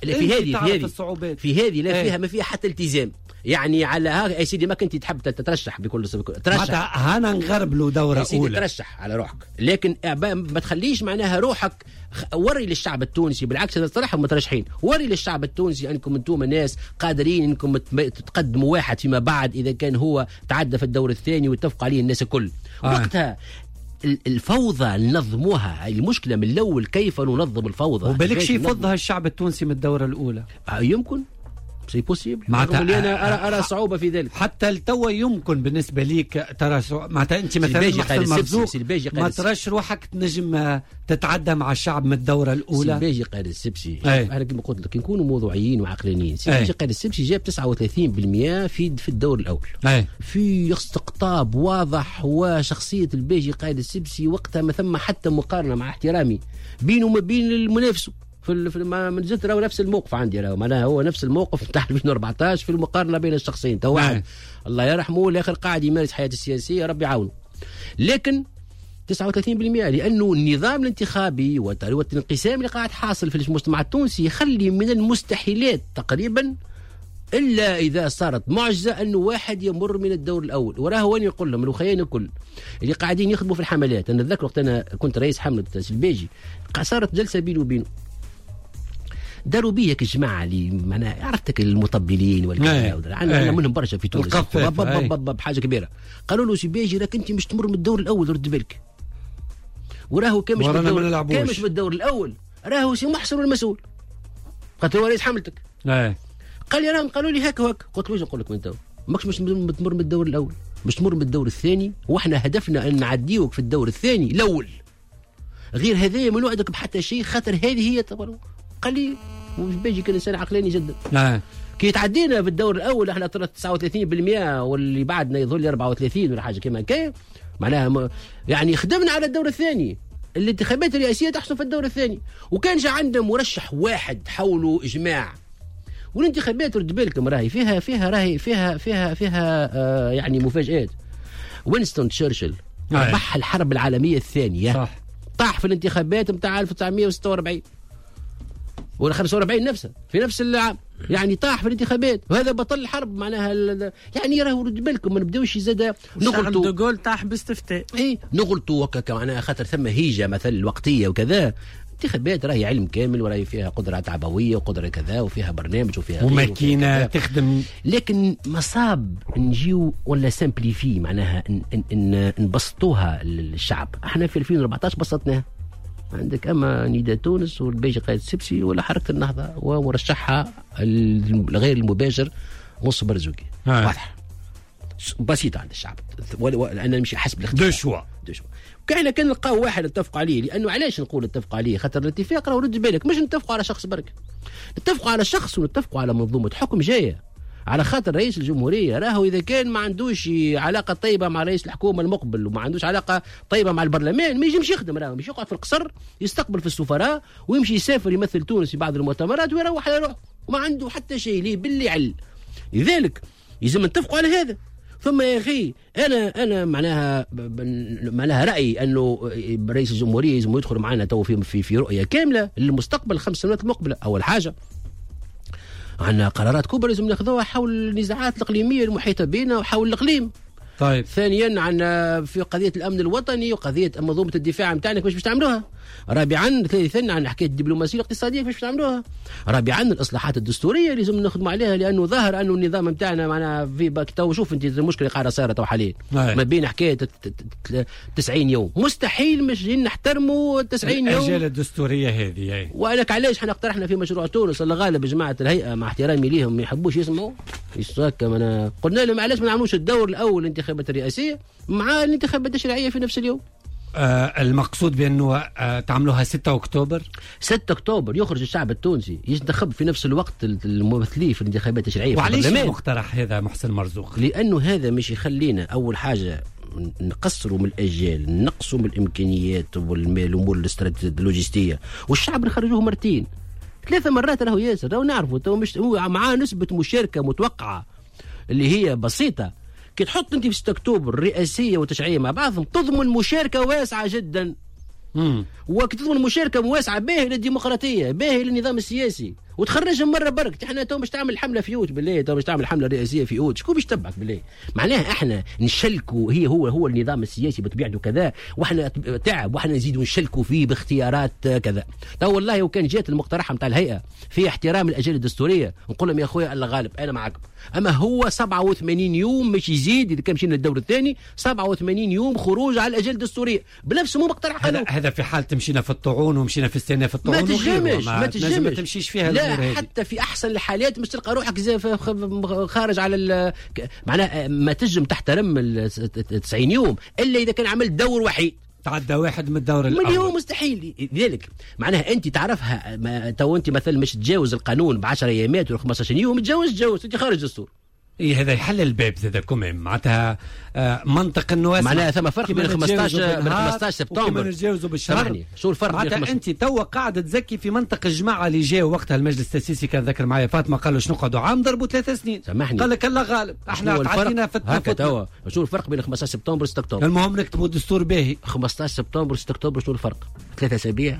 في هذه لا فيها ما فيها حتى التزام. يعني على يا سيدي ما كنت تحب تترشح بكل ترشح هانا نغربلوا دورة أولى ترشح على روحك، لكن ما تخليش معناها روحك. وري للشعب التونسي بالعكس انا صراحه مترشحين، وري للشعب التونسي انكم انتم ناس قادرين انكم تقدموا واحد فيما بعد اذا كان هو تعدى في الدور الثاني ويتفق عليه الناس الكل. وقتها الفوضى ننظموها. المشكله من الاول كيف ننظم الفوضى. وبالكش يفضها الشعب التونسي من الدوره الاولى. يمكن سي بوسيبل، معناتها انا ارى صعوبه في ذلك. حتى التوا يمكن بالنسبه ليك ترى معناتها انت مثلا محسن مرزوق ما تراش روحك تنجم تتعدى مع الشعب من الدوره الاولى. سيباجي قال السبسي انا كما قلت لك نكونوا موضوعيين وعقلانيين. سيباجي قال السبسي جاب 39% في الدور الاول. في استقطاب واضح، وشخصيه الباجي قائد السبسي وقتها ما ثم حتى مقارنه مع احترامي بينه وما بين المنافس. من جد راهو نفس الموقف عندي، راهو معناها هو نفس الموقف تاع 2014 في المقارنه بين الشخصين. تو واحد الله يرحمه الاخر قاعد يمارس حياته السياسيه ربي يعاونه، لكن 39% لانه النظام الانتخابي وطريقه الانقسام اللي قاعد حاصل في المجتمع التونسي يخلي من المستحيلات تقريبا الا اذا صارت معجزه انه واحد يمر من الدور الاول. وراه وين يقول لهم الخيان الكل اللي قاعدين يخدموا في الحملات. انا اتذكر وقت انا كنت رئيس حمله الباجي صارت جلسه بيني وبينه، داروا بيك الجماعه اللي انا عرفتك المطبلين والكذا عندنا منهم برشا في تونس بحاجه كبيره. قالوا له سي باجي راك انت مش تمر من الدور الاول رد بالك، وراهو كان مش بالدور الاول راهو سي محسن المسؤول. قلت له رئيس حملتك قال لي راهم قالوا لي هكا وهكا. قلت له واش نقول لك انت ماكش تمر من الدور الاول، مش تمر من الدور الثاني، واحنا هدفنا ان نعديوك في الدور الثاني الاول. غير هذايا ما نوعدك بحتى شيء خاطر هذه هي طبعا. قال لي باجي كان انسان عقلاني جدا. كي تعدينا في الدور الاول احنا 39% واللي بعدنا يظل 34 ولا حاجه كما كان، معناها يعني خدمنا على الدور الثاني. الانتخابات الرئاسيه تحصل في الدور الثاني، وكان جا عندنا مرشح واحد حوله اجماع. والانتخابات رد بالكم راهي فيها يعني مفاجآت. وينستون تشرشل ربح الحرب العالميه الثانيه صح. طاح في الانتخابات نتاع 1946 ولا 45 نفسها في نفس العام، يعني طاح في الانتخابات وهذا بطل الحرب. معناها يعني راهو رد بالكم ما نبداوش زاد نغلطوا دوغول طاح باستفتاء نغلطوا وكا معناها خاطر ثم هيجه مثلا الوقتيه وكذا. انتخابات راهي علم كامل وراهي فيها قدره تعبويه وقدره كذا وفيها برنامج وفيها وماكينه تخدم. لكن مصاب نجيو ولا سامبليفي معناها نبسطوها للشعب. احنا في 2014 بسطناها. عندك اما نداء تونس والباجي قائد السبسي ولا حركه النهضه ومرشحها الغير المباشر مصطفى برزوقي واضح بسيطه عند الشعب لان مش حسب الاختيار دو شوا كان نلقاو واحد نتفق عليه. لانه علاش نقول نتفق عليه؟ خاطر الاتفاق راه رد بالك مش نتفقوا على شخص برك، نتفقوا على شخص ونتفقوا على منظومه حكم جايه. على خاطر رئيس الجمهوريه راهو اذا كان ما عندوش علاقه طيبه مع رئيس الحكومه المقبل وما عندوش علاقه طيبه مع البرلمان ما يجيش يخدم. راهو مش يقعد في القصر يستقبل في السفراء ويمشي يسافر يمثل تونس في بعض المؤتمرات ويروح على روحه وما عنده حتى شيء ليه باللي عل. لذلك لازم نتفقوا على هذا. ثم يا اخي انا معناها رايي انه رئيس الجمهوريه لازم يدخل معنا تو في رؤيه كامله للمستقبل الخمس سنوات المقبله. اول حاجه عندنا قرارات كبرى لازم ناخذوها حول النزاعات الاقليميه المحيطه بنا وحول الاقليم. طيب. ثانيا عندنا في قضيه الامن الوطني وقضيه منظومه الدفاع نتاعنا كيفاش باش تعملوها. رابعا ثالثا عندنا حكايه الدبلوماسيه الاقتصاديه كيفاش باش تعملوها. رابعا الاصلاحات الدستوريه لازم نخدموا عليها لانه ظاهر انه النظام نتاعنا معناها في تو شوف انت المشكله قاعده صايره تو حاليا ما بين حكايه 90 يوم مستحيل مش نحترموا 90 يوم الاجال الدستوريه هذه. وانا علاش احنا اقترحنا في مشروع تونس اللي غالب جماعه الهيئه مع احترامي ليهم ما يحبوش يسمعوا انا قلنا لهم علاش ما نعملوش الدور الاول الانتخابات الرئاسيه مع الانتخابات التشريعيه في نفس اليوم. المقصود بأنه تعملوها 6 أكتوبر 6 أكتوبر يخرج الشعب التونسي ينتخب في نفس الوقت الممثلين في الانتخابات التشريعية. وعليش المقترح هذا محسن مرزوق؟ لأنه هذا مش يخلينا أول حاجة نقصروا من الأجيال نقصوا من الإمكانيات والأمور اللوجستية والشعب نخرجوه مرتين 3 مرات راهو ياسر راهو نعرفوا تو مش معاه نسبة مشاركة متوقعة اللي هي بسيطة. كي تحط انت في 6 اكتوبر رئاسيه وتشريعيه مع بعضهم تضمن مشاركه واسعه جدا وكي تضمن مشاركه واسعه باهي للديمقراطيه، باهي للنظام السياسي، وتخرجهم مره برك. احنا تو باش تعمل حمله في اوت بالله، تو باش تعمل حمله رئاسيه في اوت، شكون باش تبعك بالله؟ معناها احنا نشلكوا، هو النظام السياسي بطبيعته كذا، واحنا تعب، واحنا نزيدوا نشلكوا فيه باختيارات كذا. تو والله وكان جات المقترحه نتاع الهيئه في احترام الاجال الدستوريه، نقول لهم يا خويا الله غالب انا معكم، اما هو 87 يوم مش يزيد. اذا كان مشينا للدور الثاني 87 يوم خروج على الاجال الدستوريه بنفس مو مقترح قانون. هذا في حال مشينا في الطاعون ومشينا في استئناف الطاعون، ما تجمش ما تمشيش فيها. لا حتى في احسن الحالات مش تلقى روحك خارج على معناها ما تجم تحترم 90 يوم الا اذا كان عملت دور وحيد تعدى واحد من الدور الاول. مليون مستحيل. لذلك معناها انت تعرفها، تو انت مثلا مش تجاوز القانون ب 10 ايامات ولا 15 يوم، تجاوز انت خارج الدستور. إيه هذا يحل الباب هذا كمان معناتها منطق انه معناها ثم فرق بين 15 سبتمبر نتجاوزوا بالشهر. شو الفرق؟ معناتها انت توا قاعده تزكي في منطق الجماعه اللي جاوا وقتها المجلس التاسيسي. كان ذكر معايا فاطمه قال له شنو نقعدوا عام ضربوا 3 سنين. سامحني قال لك الله غالب احنا تعدينا في هكا توا. شو الفرق بين 15 سبتمبر و 6 اكتوبر؟ المهم نكتبوا دستور باهي. 15 سبتمبر و 6 اكتوبر شنو الفرق؟ 3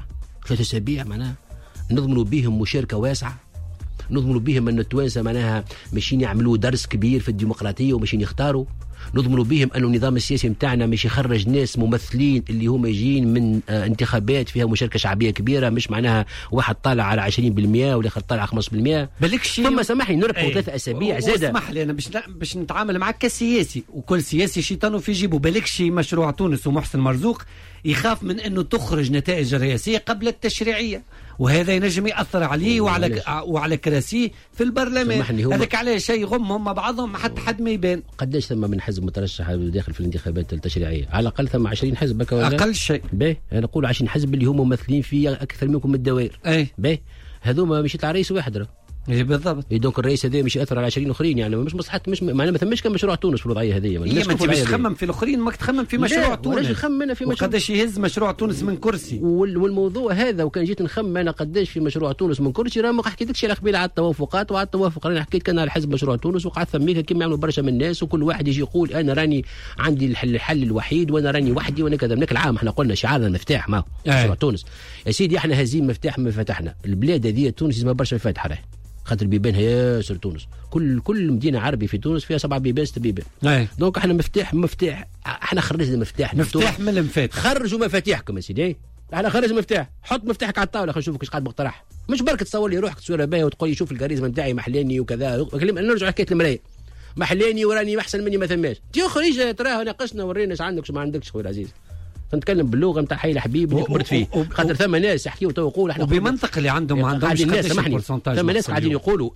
اسابيع معناها نضمنوا بهم مشاركه واسعه، نضمنوا بهم أن التوانسة معناها ماشيين يعملوا درس كبير في الديمقراطية وماشيين يختاروا، نضمنوا بهم أن النظام السياسي متاعنا مش يخرج ناس ممثلين اللي هم جايين من انتخابات فيها مشاركة شعبية كبيرة، مش معناها واحد طالع على 20% ولا طالع على 5%. بالكش ثم سامحني نربحوا 3 أسابيع زادة. اسمح لي أنا باش نتعامل معك كسياسي، وكل سياسي شيطانه في جيبه. بالكش مشروع تونس ومحسن مرزوق يخاف من أنه تخرج نتائج الرئاسية قبل التشريعية، وهذا ينجم يأثر عليه وعلى كراسيه في البرلمان. هذاك عليه شيء يغمهم مع بعضهم حتى حد ما يبان. قداش ثم من حزب مترشح داخل في الانتخابات التشريعية؟ على الأقل ثم 20 حزب أقل شيء. باهي أنا أقول 20 حزب اللي هم ممثلين في أكثر منكم من الدوائر. باهي هذوما مش يطلع رئيس واحد. اي بالضبط. دونك الرئيس هذا مش ياثر على 20 اخرين، يعني مش مصلحه، مش معناه ما ثماش كان مشروع تونس في الوضعيه هذه. ما انت باش تخمم في الاخرين، ما تخمم في مشروع تونس. نخمم في مشروع قداش يهز مشروع تونس من كرسي. والموضوع هذا وكان جيت نخمم انا قداش في مشروع تونس من كرسي، راه ما حكيتلكش على قبيله على التوافقات وعلى التوافق. انا حكيت كان على حزب مشروع تونس وقعدت ثميك كيما يعملوا برشا من الناس، وكل واحد يجي يقول انا راني عندي الحل الوحيد وانا راني وحدي وانا كذا. منك العام احنا قلنا شعارنا مفتاح ما مشروع تونس يا سيدي، احنا هازين مفتاح ما فتحنا البلاد هذه. تونس ما برشا فاتحه راهي خاطر بيبانها ياسر تونس. كل مدينه عربي في تونس فيها 7 بيبان 6 بيبان. دونك احنا مفتاح احنا خرجنا مفتاح من المفاتيح. خرجوا مفاتيحكم يا سيدي، احنا خرج مفتاح. حط مفتاحك على الطاوله خلينا نشوفك ايش قاعد مقترح. مش برك تصور لي روحك تصويره باهيه وتقول لي شوف الكاريزما نتاعي محلاني وكذا. نرجع حكايه المرايه محلاني وراني احسن مني ما ثماش. تخرج تراه ناقشنا ورينا ايش عندك وش ما عندكش خويا العزيز. نتكلم باللغه نتاع حي الحبيب اللي كبرت فيه، خاطر ثم ناس يحكيوا تو يقولوا احنا وبمنطق اللي عندهم الناس. سامحني ثم ناس قاعدين يقولوا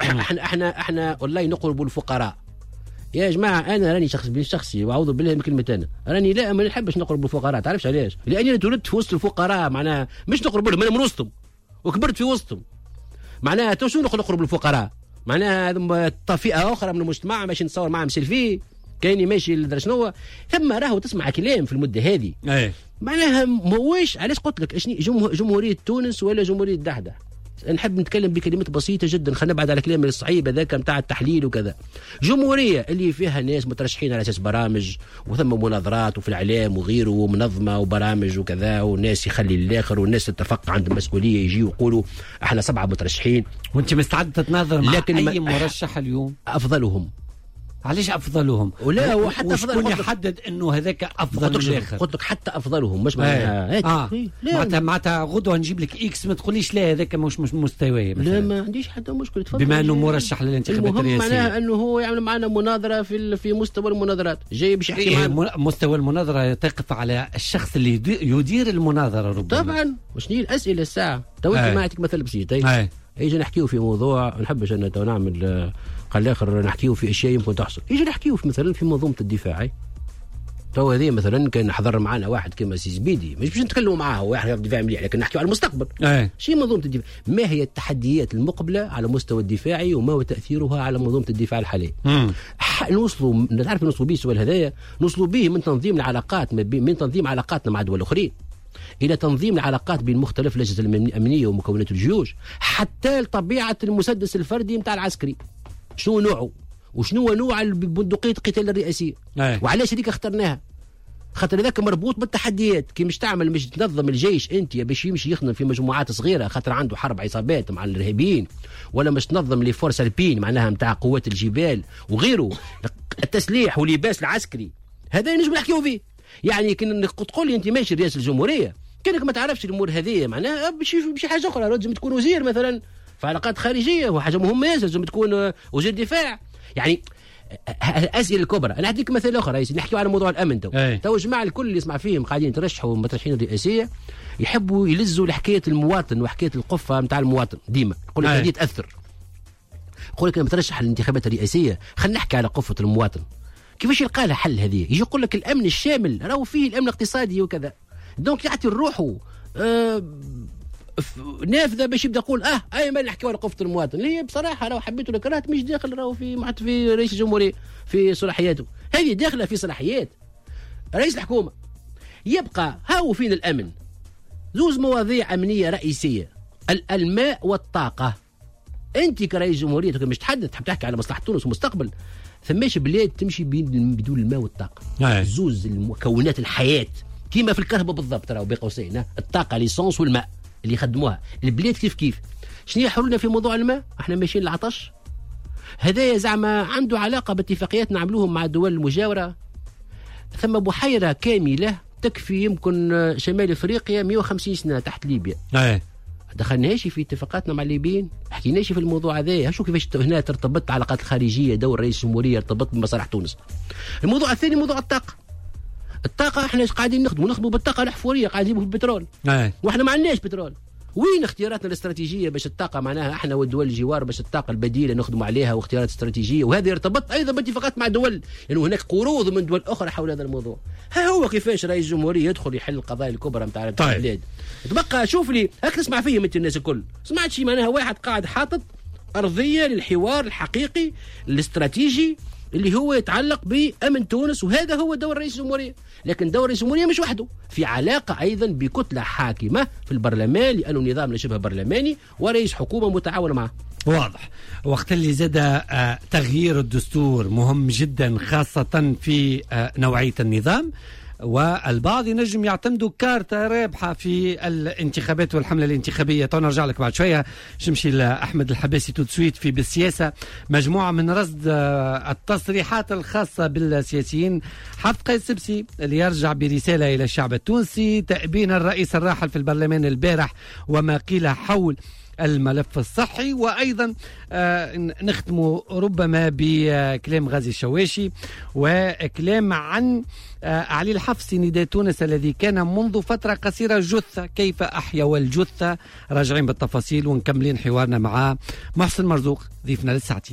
احنا والله نقربوا الفقراء. يا جماعه انا راني شخصي واعوذ بالله من كلمه انا راني لا ما نحبش نقرب الفقراء. تعرفش علاش؟ لاني تولدت في وسط الفقراء، معناها مش نقرب لهم، انا من وسطهم وكبرت في وسطهم. معناها تو شنو نقرب الفقراء؟ معناها طفئه اخرى من المجتمع ماشي نتصور معهم سيلفي كايني ماشي لدرجه شنو. ثم راهو تسمع كلام في المده هذه معناها موش. علاش قلت لك جمهوريه تونس ولا جمهوريه دحدح؟ نحب نتكلم بكلمات بسيطه جدا، خلينا نبعد على الكلام الصعيب هذاك نتاع التحليل وكذا. جمهوريه اللي فيها ناس مترشحين على اساس برامج وثم مناظرات وفي الاعلام وغيره ومنظمه وبرامج وكذا، والناس يخلي الاخر والناس تتفق عند المسؤوليه يجي يقولوا احنا 7 مترشحين. وانت مستعد تتناظر مع اي مرشح اليوم؟ افضلهم. علاش افضلهم؟ ولا هو حتى افضلهم يحدد انه هذاك افضل من الاخر. قلت لك حتى افضلهم مش معناتها معناتها غدوه نجيب لك اكس ما تقوليش لا هذاك مش مستواه. لا ما عنديش حتى مشكله. تفضل بما انه مرشح للانتخابات الرئاسيه. معناها انه هو يعمل معنا مناظره في مستوى المناظرات، جاي باش يحكي معنا. مستوى المناظره تقف على الشخص اللي يدير المناظره ربما. طبعا وشنو هي الاسئله الساعه؟ تو انت ما عندك مثل بسيط. يجي نحكيو في موضوع ما نحبش ان نعمل قال الاخر نحكيو في اشياء يمكن تحصل. يجي نحكيو مثلا في منظومه الدفاع. تو هذه مثلا كان حضر معنا واحد كما سي زبيدي، مش باش نتكلموا معاه هو يعرف الدفاع مليح، لكن نحكيو على المستقبل. شي منظومه الدفاع، ما هي التحديات المقبله على المستوى الدفاعي وما هو تاثيرها على منظومه الدفاع الحاليه. نوصلوا نعرف نوصلوا به السؤال هذايا، نوصلوا به من تنظيم العلاقات من تنظيم علاقاتنا مع دول اخرين الى تنظيم العلاقات بين مختلف الاجهزه الامنيه ومكونات الجيوش، حتى طبيعه المسدس الفردي نتاع العسكري شنو نوعه وشنو نوع بندقيه القتال الرئاسيه وعلاش هذيك اخترناها. خاطر ذاك مربوط بالتحديات. كي مش تعمل مش تنظم الجيش انت باش يمشي يخدم في مجموعات صغيره خاطر عنده حرب عصابات مع الارهابيين، ولا مش تنظم لي فورس البين معناها نتاع قوات الجبال وغيره، التسليح واللباس العسكري، هذا نجم نحكيو فيه. يعني كي تقول لي انت ماشي رئاسه الجمهوريه كانك ما تعرفش الامور هذه معناها بشي حاجه اخرى، لازم تكون وزير مثلا في علاقات خارجيه وحاجه مهمه ياسر، لازم تكون وزير دفاع. يعني الاسئله الكبرى. انا اعطيك مثال اخر رئيسي، نحكيو على موضوع الامن تو الجماعه الكل اللي يسمع فيهم قاعدين يترشحوا مترشحين الرئاسيه يحبوا يلزوا لحكايه المواطن وحكايه القفه نتاع المواطن، ديما يقول لك هذه تاثر. يقول لك انا مترشح للانتخابات الرئاسيه خلينا نحكي على قفه المواطن. كيفاش يلقى لها حل هذه؟ يجي يقول لك الامن الشامل راهو فيه الامن الاقتصادي وكذا، دونك يعطي روحه نافذه باش يبدا يقول اي ما نحكيو على قفه المواطن اللي هي بصراحه راهو حبيته ولا كرهت مش داخل راهو في رئيس الجمهوريه في صلاحياته، هذه داخله في صلاحيات رئيس الحكومه. يبقى هاو فين الامن؟ زوز مواضيع امنيه رئيسيه، الماء والطاقه. انت كرئيس جمهوريه مش تحدث تحب تحكي على مصلحه تونس ومستقبل، ثماش بلاد تمشي بدون الماء والطاقه. زوز المكونات الحياه كيما في الكهرباء بالضبط، راهو بين قوسين الطاقه ليسونس والماء اللي يخدموها البلاد كيف. شنو هي حلولنا في موضوع الماء؟ احنا ماشيين للعطش. هذايا زعما عنده علاقه باتفاقيات نعملوهم مع الدول المجاوره. ثم بحيره كامله تكفي يمكن شمال افريقيا 150 سنه تحت ليبيا. دخلناش في اتفاقاتنا مع الليبيين، حكيناش في الموضوع هذا. شو كيفاش هنا ترتبط العلاقات الخارجيه، دور رئيس الجمهوريه يرتبط بمصالح تونس. الموضوع الثاني موضوع الطاقه احنا قاعدين نخدموا بالطاقه الاحفوريه، قاعدين نجيبوا بالبترول واحنا ما عندناش بترول. وين اختياراتنا الاستراتيجيه باش الطاقه معناها احنا والدول الجوار باش الطاقه البديله نخدموا عليها واختيارات استراتيجيه، وهذا يرتبط ايضا باتفاقات مع دول لانه يعني هناك قروض من دول اخرى حول هذا الموضوع. ها هو كيفاش رئيس الجمهوريه يدخل يحل القضايا الكبرى نتاع البلاد. تبقى شوف لي هاك تسمع فيهم انت الناس الكل، سمعت شي معناها واحد قاعد حاطط ارضيه للحوار الحقيقي الاستراتيجي اللي هو يتعلق بأمن تونس، وهذا هو دور رئيس الجمهورية. لكن دور رئيس الجمهورية مش وحده، في علاقة أيضا بكتلة حاكمة في البرلمان لأنه نظام شبه برلماني ورئيس حكومة متعاون معه. واضح. وقت اللي زاد تغيير الدستور مهم جدا خاصة في نوعية النظام، والبعض ينجم يعتمدوا كارتة رابحة في الانتخابات والحملة الانتخابية. تو نرجع لك بعد شوية، شمشي لأحمد الحباسي تسويت في بالسياسة، مجموعة من رصد التصريحات الخاصة بالسياسيين. حفظ قيس سبسي اللي يرجع برسالة إلى الشعب التونسي، تأبين الرئيس الراحل في البرلمان البارح وما قيل حول الملف الصحي، وأيضا نختم ربما بكلام غازي الشواشي وكلام عن علي الحفصي نداء تونس الذي كان منذ فترة قصيرة جثة، كيف أحيا الجثة. راجعين بالتفاصيل ونكملين حوارنا مع محسن مرزوق ضيفنا للساعتين.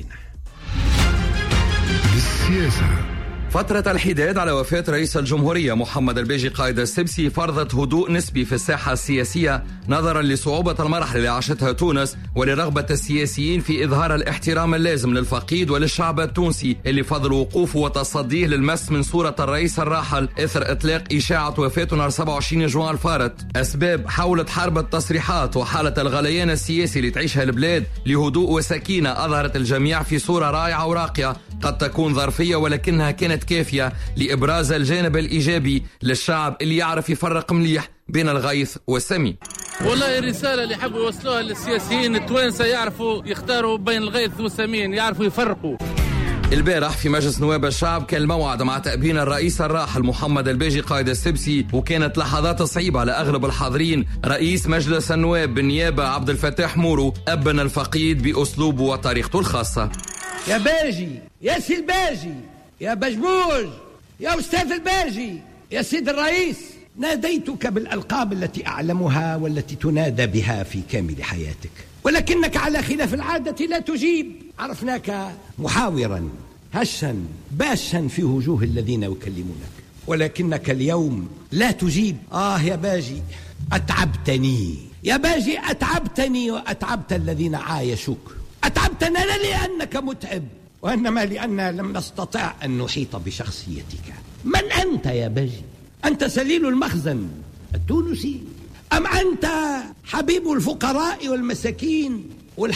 بالسياسة. فترة الحداد على وفاة رئيس الجمهورية محمد الباجي قائد السبسي فرضت هدوء نسبي في الساحة السياسية نظرا لصعوبة المرحلة اللي عاشتها تونس ولرغبة السياسيين في إظهار الاحترام اللازم للفقيد وللشعب التونسي اللي فضل وقوفه وتصديه للمس من صورة الرئيس الراحل إثر إطلاق إشاعة وفاته نهار 27 جوان الفارط. أسباب حول حرب التصريحات وحالة الغليان السياسي اللي تعيشها البلاد لهدوء وسكينة أظهرت الجميع في صورة رائعة وراقية، قد تكون ظرفية ولكنها كانت كافية لإبراز الجانب الإيجابي للشعب اللي يعرف يفرق مليح بين الغيث والسمي. والله الرسالة اللي حبوا يوصلوها للسياسيين التوانسة يعرفوا يختاروا بين الغيث والسمين، يعرفوا يفرقوا. البارح في مجلس نواب الشعب كان الموعد مع تأبين الرئيس الراحل محمد الباجي قائد السبسي، وكانت لحظات صعيبة على أغلب الحاضرين. رئيس مجلس النواب بالنيابة عبد الفتاح مورو أبن الفقيد بأسلوبه وطريقته الخاصة. يا باجي، يا سي الباجي، يا بجبوج، يا أستاذ الباجي، يا سيد الرئيس، ناديتك بالألقاب التي أعلمها والتي تنادى بها في كامل حياتك، ولكنك على خلاف العادة لا تجيب. عرفناك محاورا هشا باشا في وجوه الذين يكلمونك، ولكنك اليوم لا تجيب. يا باجي أتعبتني، يا باجي أتعبتني وأتعبت الذين عايشوك. أتعبتنا لا لأنك متعب، وإنما لأننا لم نستطع أن نحيط بشخصيتك. من أنت يا باجي؟ أنت سليل المخزن التونسي، أم أنت حبيب الفقراء والمساكين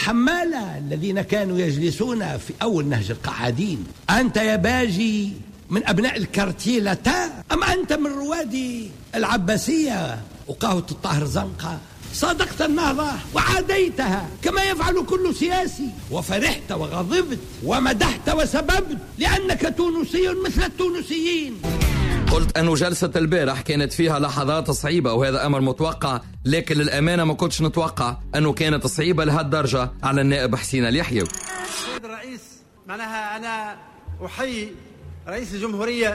والحمالة الذين كانوا يجلسون في أول نهج القعادين؟ أنت يا باجي من أبناء الكارتيلتا أم أنت من رواد العباسية وقهوة الطاهر زنقة؟ صادقت النهضة وعاديتها كما يفعل كل سياسي، وفرحت وغضبت ومدحت وسببت لأنك تونسي مثل التونسيين. قلت أنه جلسة البارح كانت فيها لحظات صعيبة وهذا أمر متوقع، لكن للأمانة ما كنتش نتوقع أنه كانت صعيبة لهالدرجة على النائب حسين اليحيوي. السيد الرئيس معناها أنا أحيي رئيس الجمهورية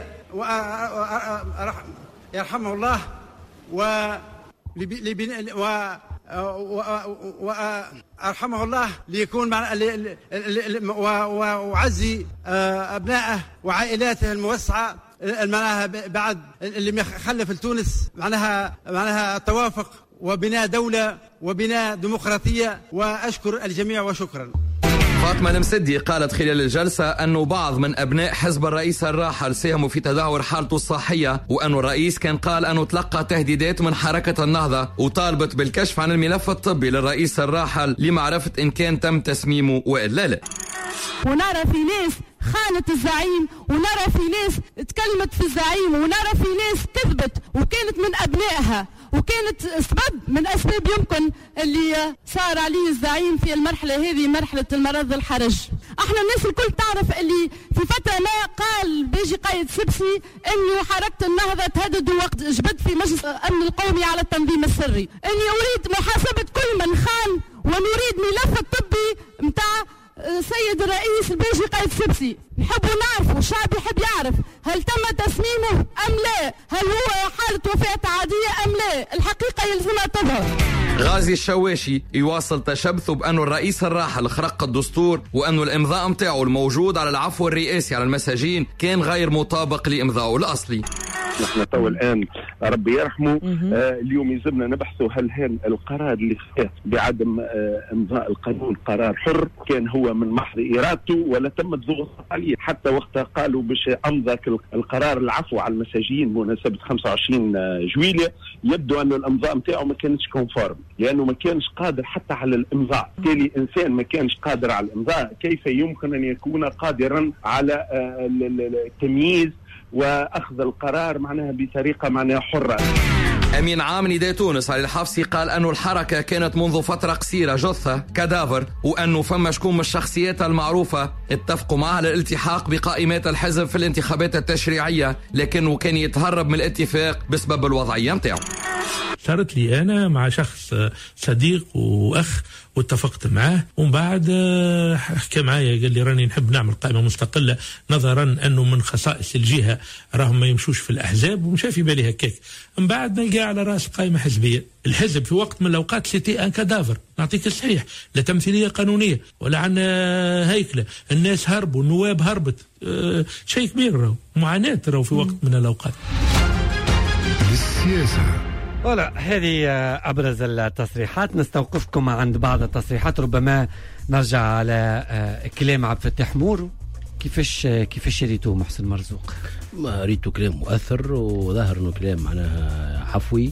يرحمه الله وأرحمه الله ليكون وأعزي أبنائه وعائلاته الموسعة معناها بعد اللي خلف تونس معناها التوافق وبناء دولة وبناء ديمقراطية، وأشكر الجميع وشكرا. فاطمة المسدي قالت خلال الجلسة أنه بعض من أبناء حزب الرئيس الراحل ساهموا في تدهور حالته الصحية، وأنه الرئيس كان قال أنه تلقى تهديدات من حركة النهضة وطالبت بالكشف عن الملف الطبي للرئيس الراحل لمعرفة إن كان تم تسميمه وإلا لا. ونرى في ناس خانت الزعيم، ونرى في ناس تكلمت في الزعيم، ونرى في ناس كذبت وكانت من أبنائها وكانت سبب من أسباب يمكن اللي صار عليه الزعيم في المرحلة هذه، مرحلة المرض الحرج. احنا الناس الكل تعرف اللي في فترة ما قال بيجي قايد سبسي انه حركة النهضة تهدد وقت جبد في مجلس الأمن القومي على التنظيم السري، اني أريد محاسبة كل من خان، ونريد ملف الطبي متاع سيد الرئيس البيجي قايد سبسي. نحب نعرف والشعب يحب يعرف هل تم تسميمه أم لا، هل هو حالة وفاة عادية أم لا، الحقيقة يلزمها تظهر. غازي الشواشي يواصل تشبثه بأنه الرئيس الراحل خرق الدستور، وأنه الإمضاء متاعه الموجود على العفو الرئاسي على المساجين كان غير مطابق لإمضاءه الأصلي. نحن تو الآن ربي يرحمه اليوم يلزمنا نبحثوا هل هذا القرار اللي فات بعدم إمضاء القانون قرار حر كان هو من محض إرادته ولا تم الضغط عليه، حتى وقتها قالوا باش أمضى القرار العفو على المساجين بمناسبة 25 جويلية، يبدو أن الإمضاء متاعه ما كانش كونفورم لأنه ما كانش قادر حتى على الإمضاء. بالتالي إنسان ما كانش قادر على الإمضاء كيف يمكن أن يكون قادرا على التمييز وأخذ القرار معناها بطريقة معناها حرة. أمين عام نداء تونس علي الحفصي قال أنه الحركة كانت منذ فترة قصيرة جثة كادافر، وأنه فما شكون من الشخصيات المعروفة اتفقوا معها على الالتحاق بقائمات الحزب في الانتخابات التشريعية، لكنه كان يتهرب من الاتفاق بسبب الوضعية متاعه. صارت لي أنا مع شخص صديق وأخ واتفقت معاه، ومن بعد حكى معايا قال لي راني نحب نعمل قائمة مستقلة نظرا أنه من خصائص الجهة راهم ما يمشوش في الأحزاب، ومش في بالي هكاك. من بعد نلقى على رأس قائمة حزبية. الحزب في وقت من الأوقات سيتي أن كادافر، نعطيك الصحيح، لا تمثيلية قانونية ولا عنا هيكلة، الناس هربوا، النواب هربت، شيء كبير راهو، معاناة راهو في وقت من الأوقات. السياسة ولا هذه أبرز التصريحات. نستوقفكم عند بعض التصريحات، ربما نرجع على كلام عبد الفتاح مورو. كيفاش ريتوه محسن مرزوق؟ ما ريتو كلام مؤثر، وظاهر انه كلام معناها عفوي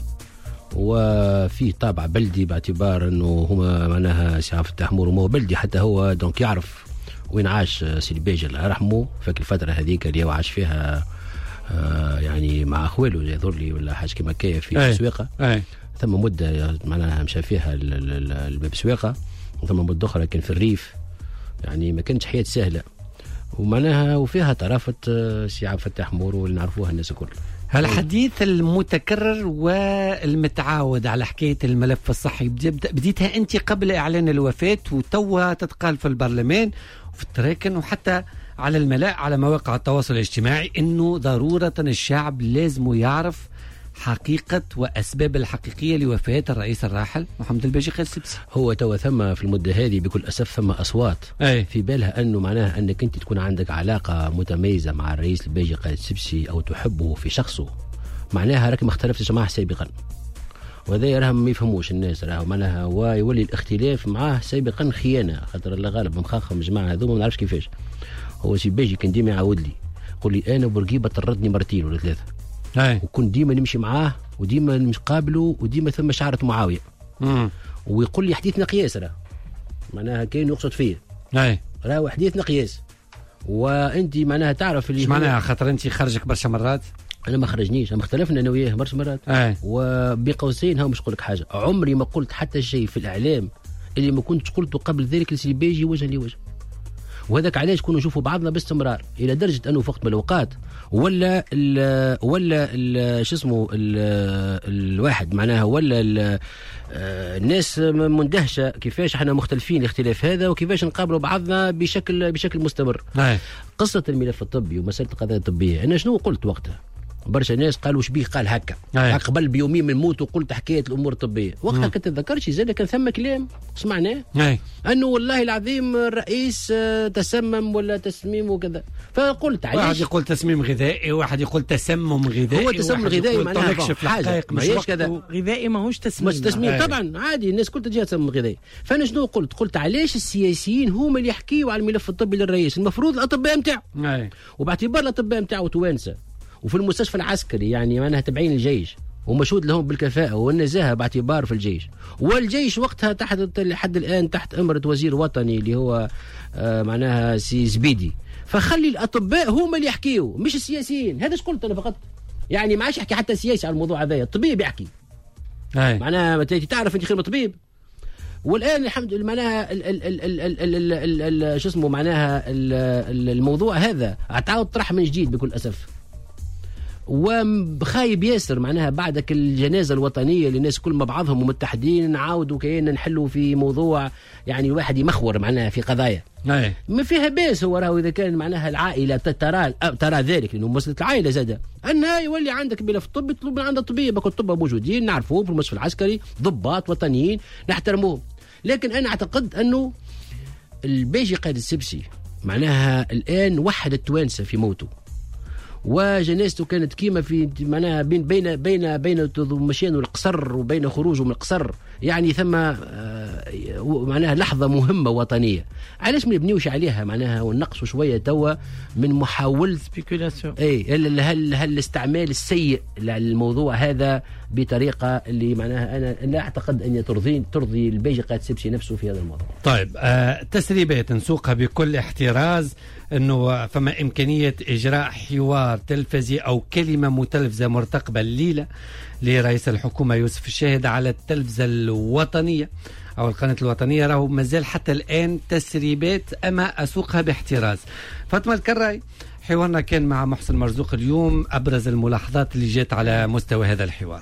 وفيه طابع بلدي، باعتبار انه هما معناها سي عبد الفتاح مورو هو بلدي حتى هو، دونك يعرف وين عاش سي الباجي الله يرحمه. فاكر الفتره هذيك اللي هو عاش فيها يعني مع اخواله يظهر لي ولا حاجه كيما كايه في سويقه، ثم مده معناها مشى فيها الباب سويقه، ثم مده اخرى كان في الريف، يعني ما كانتش حياه سهله، ومعناها وفيها طرافه سي عبد الفتاح مورو اللي نعرفوها الناس الكل. الحديث المتكرر والمتعاود على حكايه الملف الصحي بديتها انت قبل اعلان الوفاه، وتوها تتقال في البرلمان وفي التراكن وحتى على الملاء على مواقع التواصل الاجتماعي، انه ضرورة الشعب لازم يعرف حقيقة واسباب الحقيقية لوفاة الرئيس الراحل محمد الباجي قايد سبسي. هو تو ثم في المدة هذه بكل اسف ثم اصوات في بالها انه معناها انك انت تكون عندك علاقة متميزة مع الرئيس الباجي قايد سبسي او تحبه في شخصه، معناها راك ما اختلفتش معه سابقا، وهذا راهم ما يفهموش الناس، راهو معناها ويولي الاختلاف معه سابقا خيانة، خاطر الله غالب مخاخم جماعة هذوما ما نعرفش كيفاش. هو سي باجي كان ديما يعاود لي يقول لي انا بورقيبه طردني مرتين ولا ثلاثه، وكنت ديما نمشي معاه وديما نقابله وديما ثم شعره معاويه، ويقول لي حديثنا قياس، راه معناها كاين يقصد فيا، راهو حديثنا قياس، وانت معناها تعرف اللي معناها خاطر انت خرجك برشا مرات. انا ما خرجنيش، انا اختلفنا انا وياه برشا مرات. وبقوسين ها مش نقول لك حاجه، عمري ما قلت حتى شيء في الاعلام اللي ما كنتش قلته قبل ذلك لسي البيجي وجها لوجه. وهذاك علاش كنا نشوفوا بعضنا باستمرار، الى درجه انه في وقت من الاوقات ولا شو اسمه الواحد معناها ولا الناس مندهشه كيفاش احنا مختلفين الاختلاف هذا وكيفاش نقابلوا بعضنا بشكل مستمر. قصه الملف الطبي ومساله القضايا الطبيه، انا شنو قلت وقتها؟ برشا ناس قالوا شبيه قال هكا قبل بيومين من موت وقلت حكايه الامور الطبيه. وقتها كنت تذكرش زاد كان ثم كلام سمعناه انه والله العظيم الرئيس تسمم ولا تسميم وكذا، فقلت علاش واحد يقول تسميم غذائي وواحد يقول تسمم غذائي. هو تسمم غذائي معناها حاجه ماهيش كذا، غذائي ماهوش تسميم. مش تسميم طبعا عادي، الناس كلها تجي تسمم غذائي. فانا شنو قلت علاش السياسيين هما اللي يحكيوا على الملف الطبي للرئيس؟ المفروض الاطباء نتاعو، وباعتبار الاطباء نتاعو توانسه وفي المستشفى العسكري يعني معناها تبعين الجيش ومشهود لهم بالكفاءة والنزاهة باعتبار في الجيش، والجيش وقتها تحت لحد الآن تحت أمرة وزير وطني اللي هو معناها سي زبيدي. فخلي الأطباء هم اللي يحكيوا مش السياسيين. هذا قلت أنا فقط، يعني ما عادش يحكي حتى سياسي على الموضوع هذا، الطبيب يحكي معناها تعرف أنت خير طبيب. والآن الحمد لله معناها شو اسمه معناها الموضوع هذا عتعاود طرح من جديد بكل أسف، وخايب ياسر معناها بعدك الجنازة الوطنية اللي الناس كل ما بعضهم ومتحدين نعاودوا كأن نحلوا في موضوع يعني الواحد يمخور معناها في قضايا ما فيها باس. هو راهو إذا كان معناها العائلة ترى ذلك، لأنه مسألة العائلة زادة أنها يولي عندك ملف طب يطلب من عند الطبيب، الطب موجودين نعرفوه في المستشفى العسكري ضباط وطنيين نحترموهم. لكن أنا أعتقد أنه البيجي قائد السبسي معناها الآن وحد التوانسة في موته، وجنازته كانت كيما في معناها بين مشيانه القصر وبين خروجه من القصر، يعني ثم معناها لحظة مهمة وطنية. علاش ما نبنيوش عليها معناها ونقصوا شوية توا من محاولة سبيكولاسيون الاستعمال السيء للموضوع هذا بطريقة اللي معناها أنا لا أعتقد أن ترضي البيجي قائد سبسي نفسه في هذا الموضوع. طيب تسريبات نسوقها بكل احتراز أنه فما إمكانية إجراء حوار تلفزي أو كلمة متلفزة مرتقبة الليلة لرئيس الحكومة يوسف الشاهد على التلفزة الوطنية أو القناة الوطنية. راهو مازال حتى الآن تسريبات أما أسوقها باحتراز. فاطمة الكراي، حوارنا كان مع محسن مرزوق اليوم، أبرز الملاحظات اللي جات على مستوى هذا الحوار.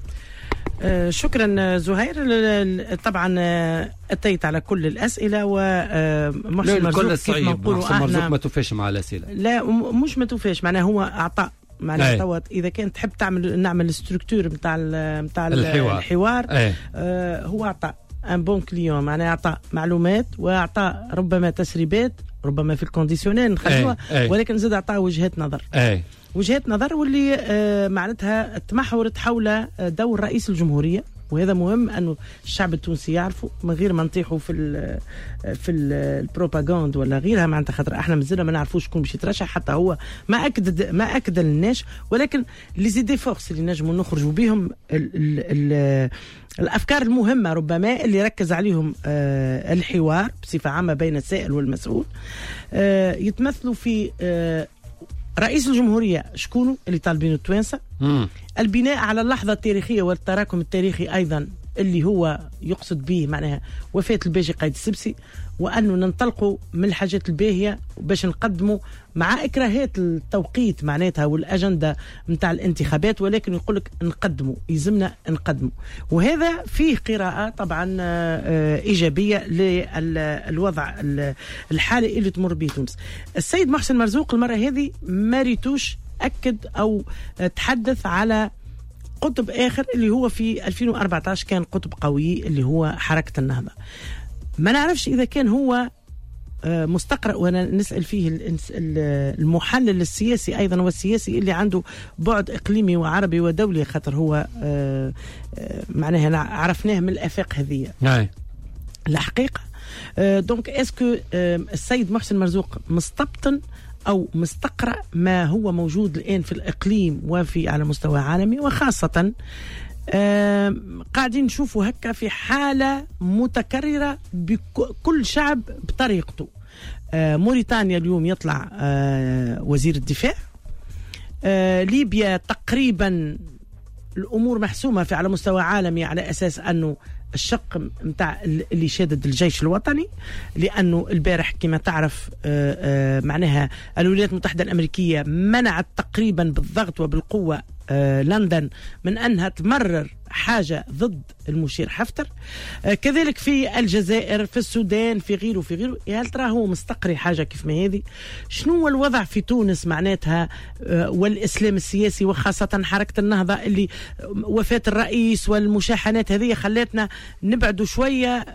شكرا زهير. طبعا أتيت على كل الأسئلة ومحسن مرزوق كيف ما نقولوا محسن مرزوق ما توفاش مع الأسئلة. لا مش ما توفاش معناها هو أعطى معناها توا إذا كانت تحب نعمل ستركتور نتاع الحوار هو أعطى ان بون كليون معناها أعطى معلومات وأعطى ربما تسريبات ربما في الكونديسيونيل نخلوها ولكن زاد أعطى وجهات نظر وجهات نظر واللي معناتها تمحورت حول دور رئيس الجمهورية. وهذا مهم أنه الشعب التونسي يعرفه من غير ما نطيحوا في البروباغاند ولا غيرها، معناتها خاطر احنا مازلنا ما نعرفوش شكون باش يترشح، حتى هو ما اكد للناس. ولكن لي زيدي فورس اللي نجموا نخرجوا بهم الافكار المهمه ربما اللي ركز عليهم الحوار بصفه عامه بين السائل والمسؤول يتمثلوا في رئيس الجمهورية شكونه اللي طالبينه التوانسة، البناء على اللحظة التاريخية والتراكم التاريخي أيضا اللي هو يقصد به معناها وفاة البيجي قائد السبسي، وأنه ننطلقوا من الحاجات الباهية باش نقدموا مع إكراهات التوقيت معناتها والأجندة متاع الانتخابات، ولكن يقولك نقدموا يلزمنا نقدموا. وهذا فيه قراءة طبعا إيجابية للوضع الحالي اللي تمر به تونس. السيد محسن مرزوق المرة هذه ما ريتوش أكد أو تحدث على قطب آخر اللي هو في 2014 كان قطب قوي اللي هو حركة النهضة. ما نعرفش إذا كان هو مستقرأ، وانا نسأل فيه المحلل السياسي ايضا والسياسي اللي عنده بعد اقليمي وعربي ودولي، خاطر هو معناها عرفناه من الافاق هذه الحقيقه. دونك اسكو السيد محسن مرزوق مستبطن او مستقرأ ما هو موجود الان في الاقليم وفي على مستوى عالمي، وخاصه قاعدين نشوفوا هكا في حالة متكررة بكل شعب بطريقته. موريتانيا اليوم يطلع وزير الدفاع. ليبيا تقريبا الأمور محسومة على مستوى عالمي، على أساس أنه الشق متاع اللي شادد الجيش الوطني، لأنه البارح كما تعرف معناها الولايات المتحدة الأمريكية منعت تقريبا بالضغط وبالقوة لندن من أنها تمرر حاجة ضد المشير حفتر. كذلك في الجزائر، في السودان، في غيره في غيره. هل ترى هو مستقري حاجة كيف ما هذه؟ شنو هو الوضع في تونس معناتها والإسلام السياسي، وخاصة حركة النهضة اللي وفاة الرئيس والمشاحنات هذه خلتنا نبعدوا شوية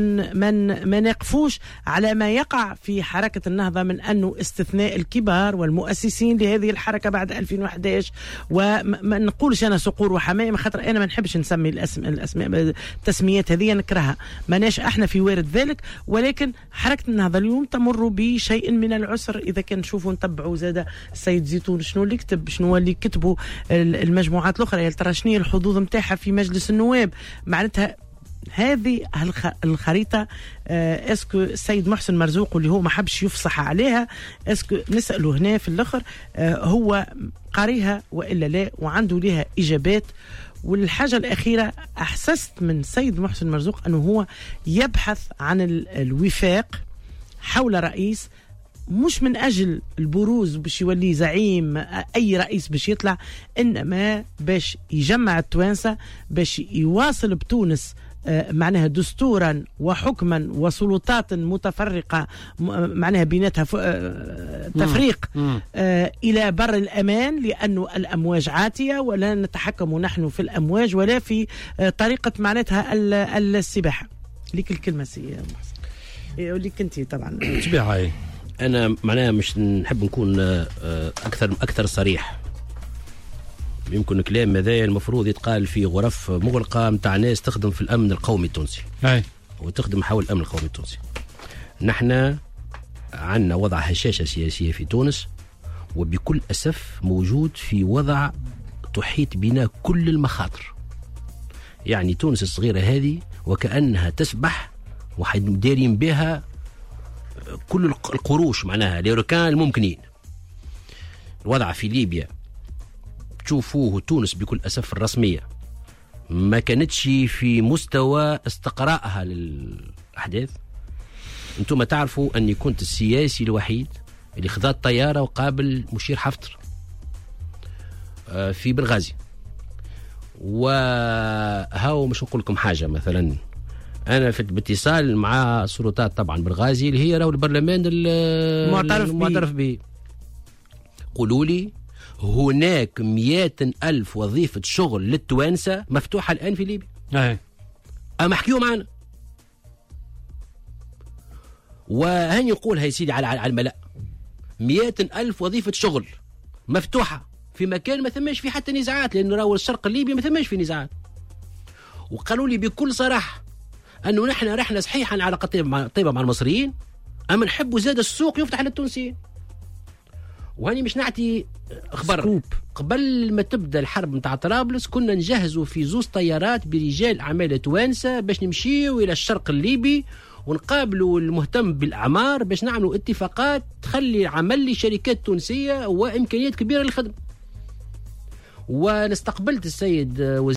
ما نقفوش على ما يقع في حركة النهضة من أنه استثناء الكبار والمؤسسين لهذه الحركة بعد 2011. وما نقولش أنا صقور وحمايم، خاطر أنا ما نحبش نسمي الأسماء التسميات هذه نكرهها، ماناش احنا في وارد ذلك. ولكن حركة النهضة اليوم تمر بشيء من العسر. إذا كان نشوفوا نتبعوا زاد السيد زيتون شنو اللي كتب، شنو اللي كتبوا المجموعات الأخرى، ترى شنو الحظوظ متاعها في مجلس النواب. معناتها هذه الخريطة اسكو السيد محسن مرزوق اللي هو ما حبش يفصح عليها، اسكو نسأله هنا في الآخر هو قاريها وإلا لا، وعنده لها إجابات. والحاجة الأخيرة، أحسست من سيد محسن مرزوق أنه هو يبحث عن الوفاق حول رئيس، مش من أجل البروز باش يولي زعيم أي رئيس باش يطلع، إنما باش يجمع التوانسة، باش يواصل بتونس معناها دستورا وحكما وسلطات متفرقة معناها بيناتها تفريق إلى بر الأمان، لأنه الأمواج عاتية ولا نتحكم نحن في الأمواج ولا في طريقة معناتها السباحة. ليك الكلمة سي محسن، ليك أنت طبعا تبيعي. أنا معناها مش نحب نكون أكثر صريح. يمكن كلام هذا المفروض يتقال في غرف مغلقة متاع ناس تخدم في الأمن القومي التونسي وتخدم حول الأمن القومي التونسي. نحن عندنا وضع هشاشة سياسية في تونس، وبكل أسف موجود في وضع تحيط بنا كل المخاطر. يعني تونس الصغيرة هذه وكأنها تسبح وحيدارين بها كل القروش معناها الأمريكان الممكنين. الوضع في ليبيا تشوفوه، تونس بكل أسف الرسمية ما كانتش في مستوى استقراءها للأحداث. انتم تعرفوا أني كنت السياسي الوحيد اللي خذا الطيارة وقابل مشير حفتر في بنغازي. وهاو مش نقول لكم حاجة، مثلا أنا في باتصال مع سلطات طبعا بنغازي اللي هي راهو البرلمان المعترف به، قولوا لي هناك 100,000 وظيفة شغل للتوانسة مفتوحة الآن في ليبيا. أما احكيوا معنا. وهني يقول هاي سيدي على الملأ 100,000 وظيفة شغل مفتوحة في مكان ما ثماش في حتى نزاعات، لأنه راهو الشرق الليبي ما ثماش في نزاعات. وقالوا لي بكل صراحة أنه نحن رحنا صحيحا على علاقة طيبة مع المصريين، أما نحبوا زاد السوق يفتح للتونسيين. وهاني مش نعطي اخبار، قبل ما تبدا الحرب نتاع طرابلس كنا نجهزوا في 2 طيارات برجال اعمال توانسه باش نمشيوا الى الشرق الليبي ونقابلوا المهتم بالاعمار باش نعملوا اتفاقات تخلي عمل لي شركات تونسيه وامكانيات كبيره للخدمه. ونستقبلت السيد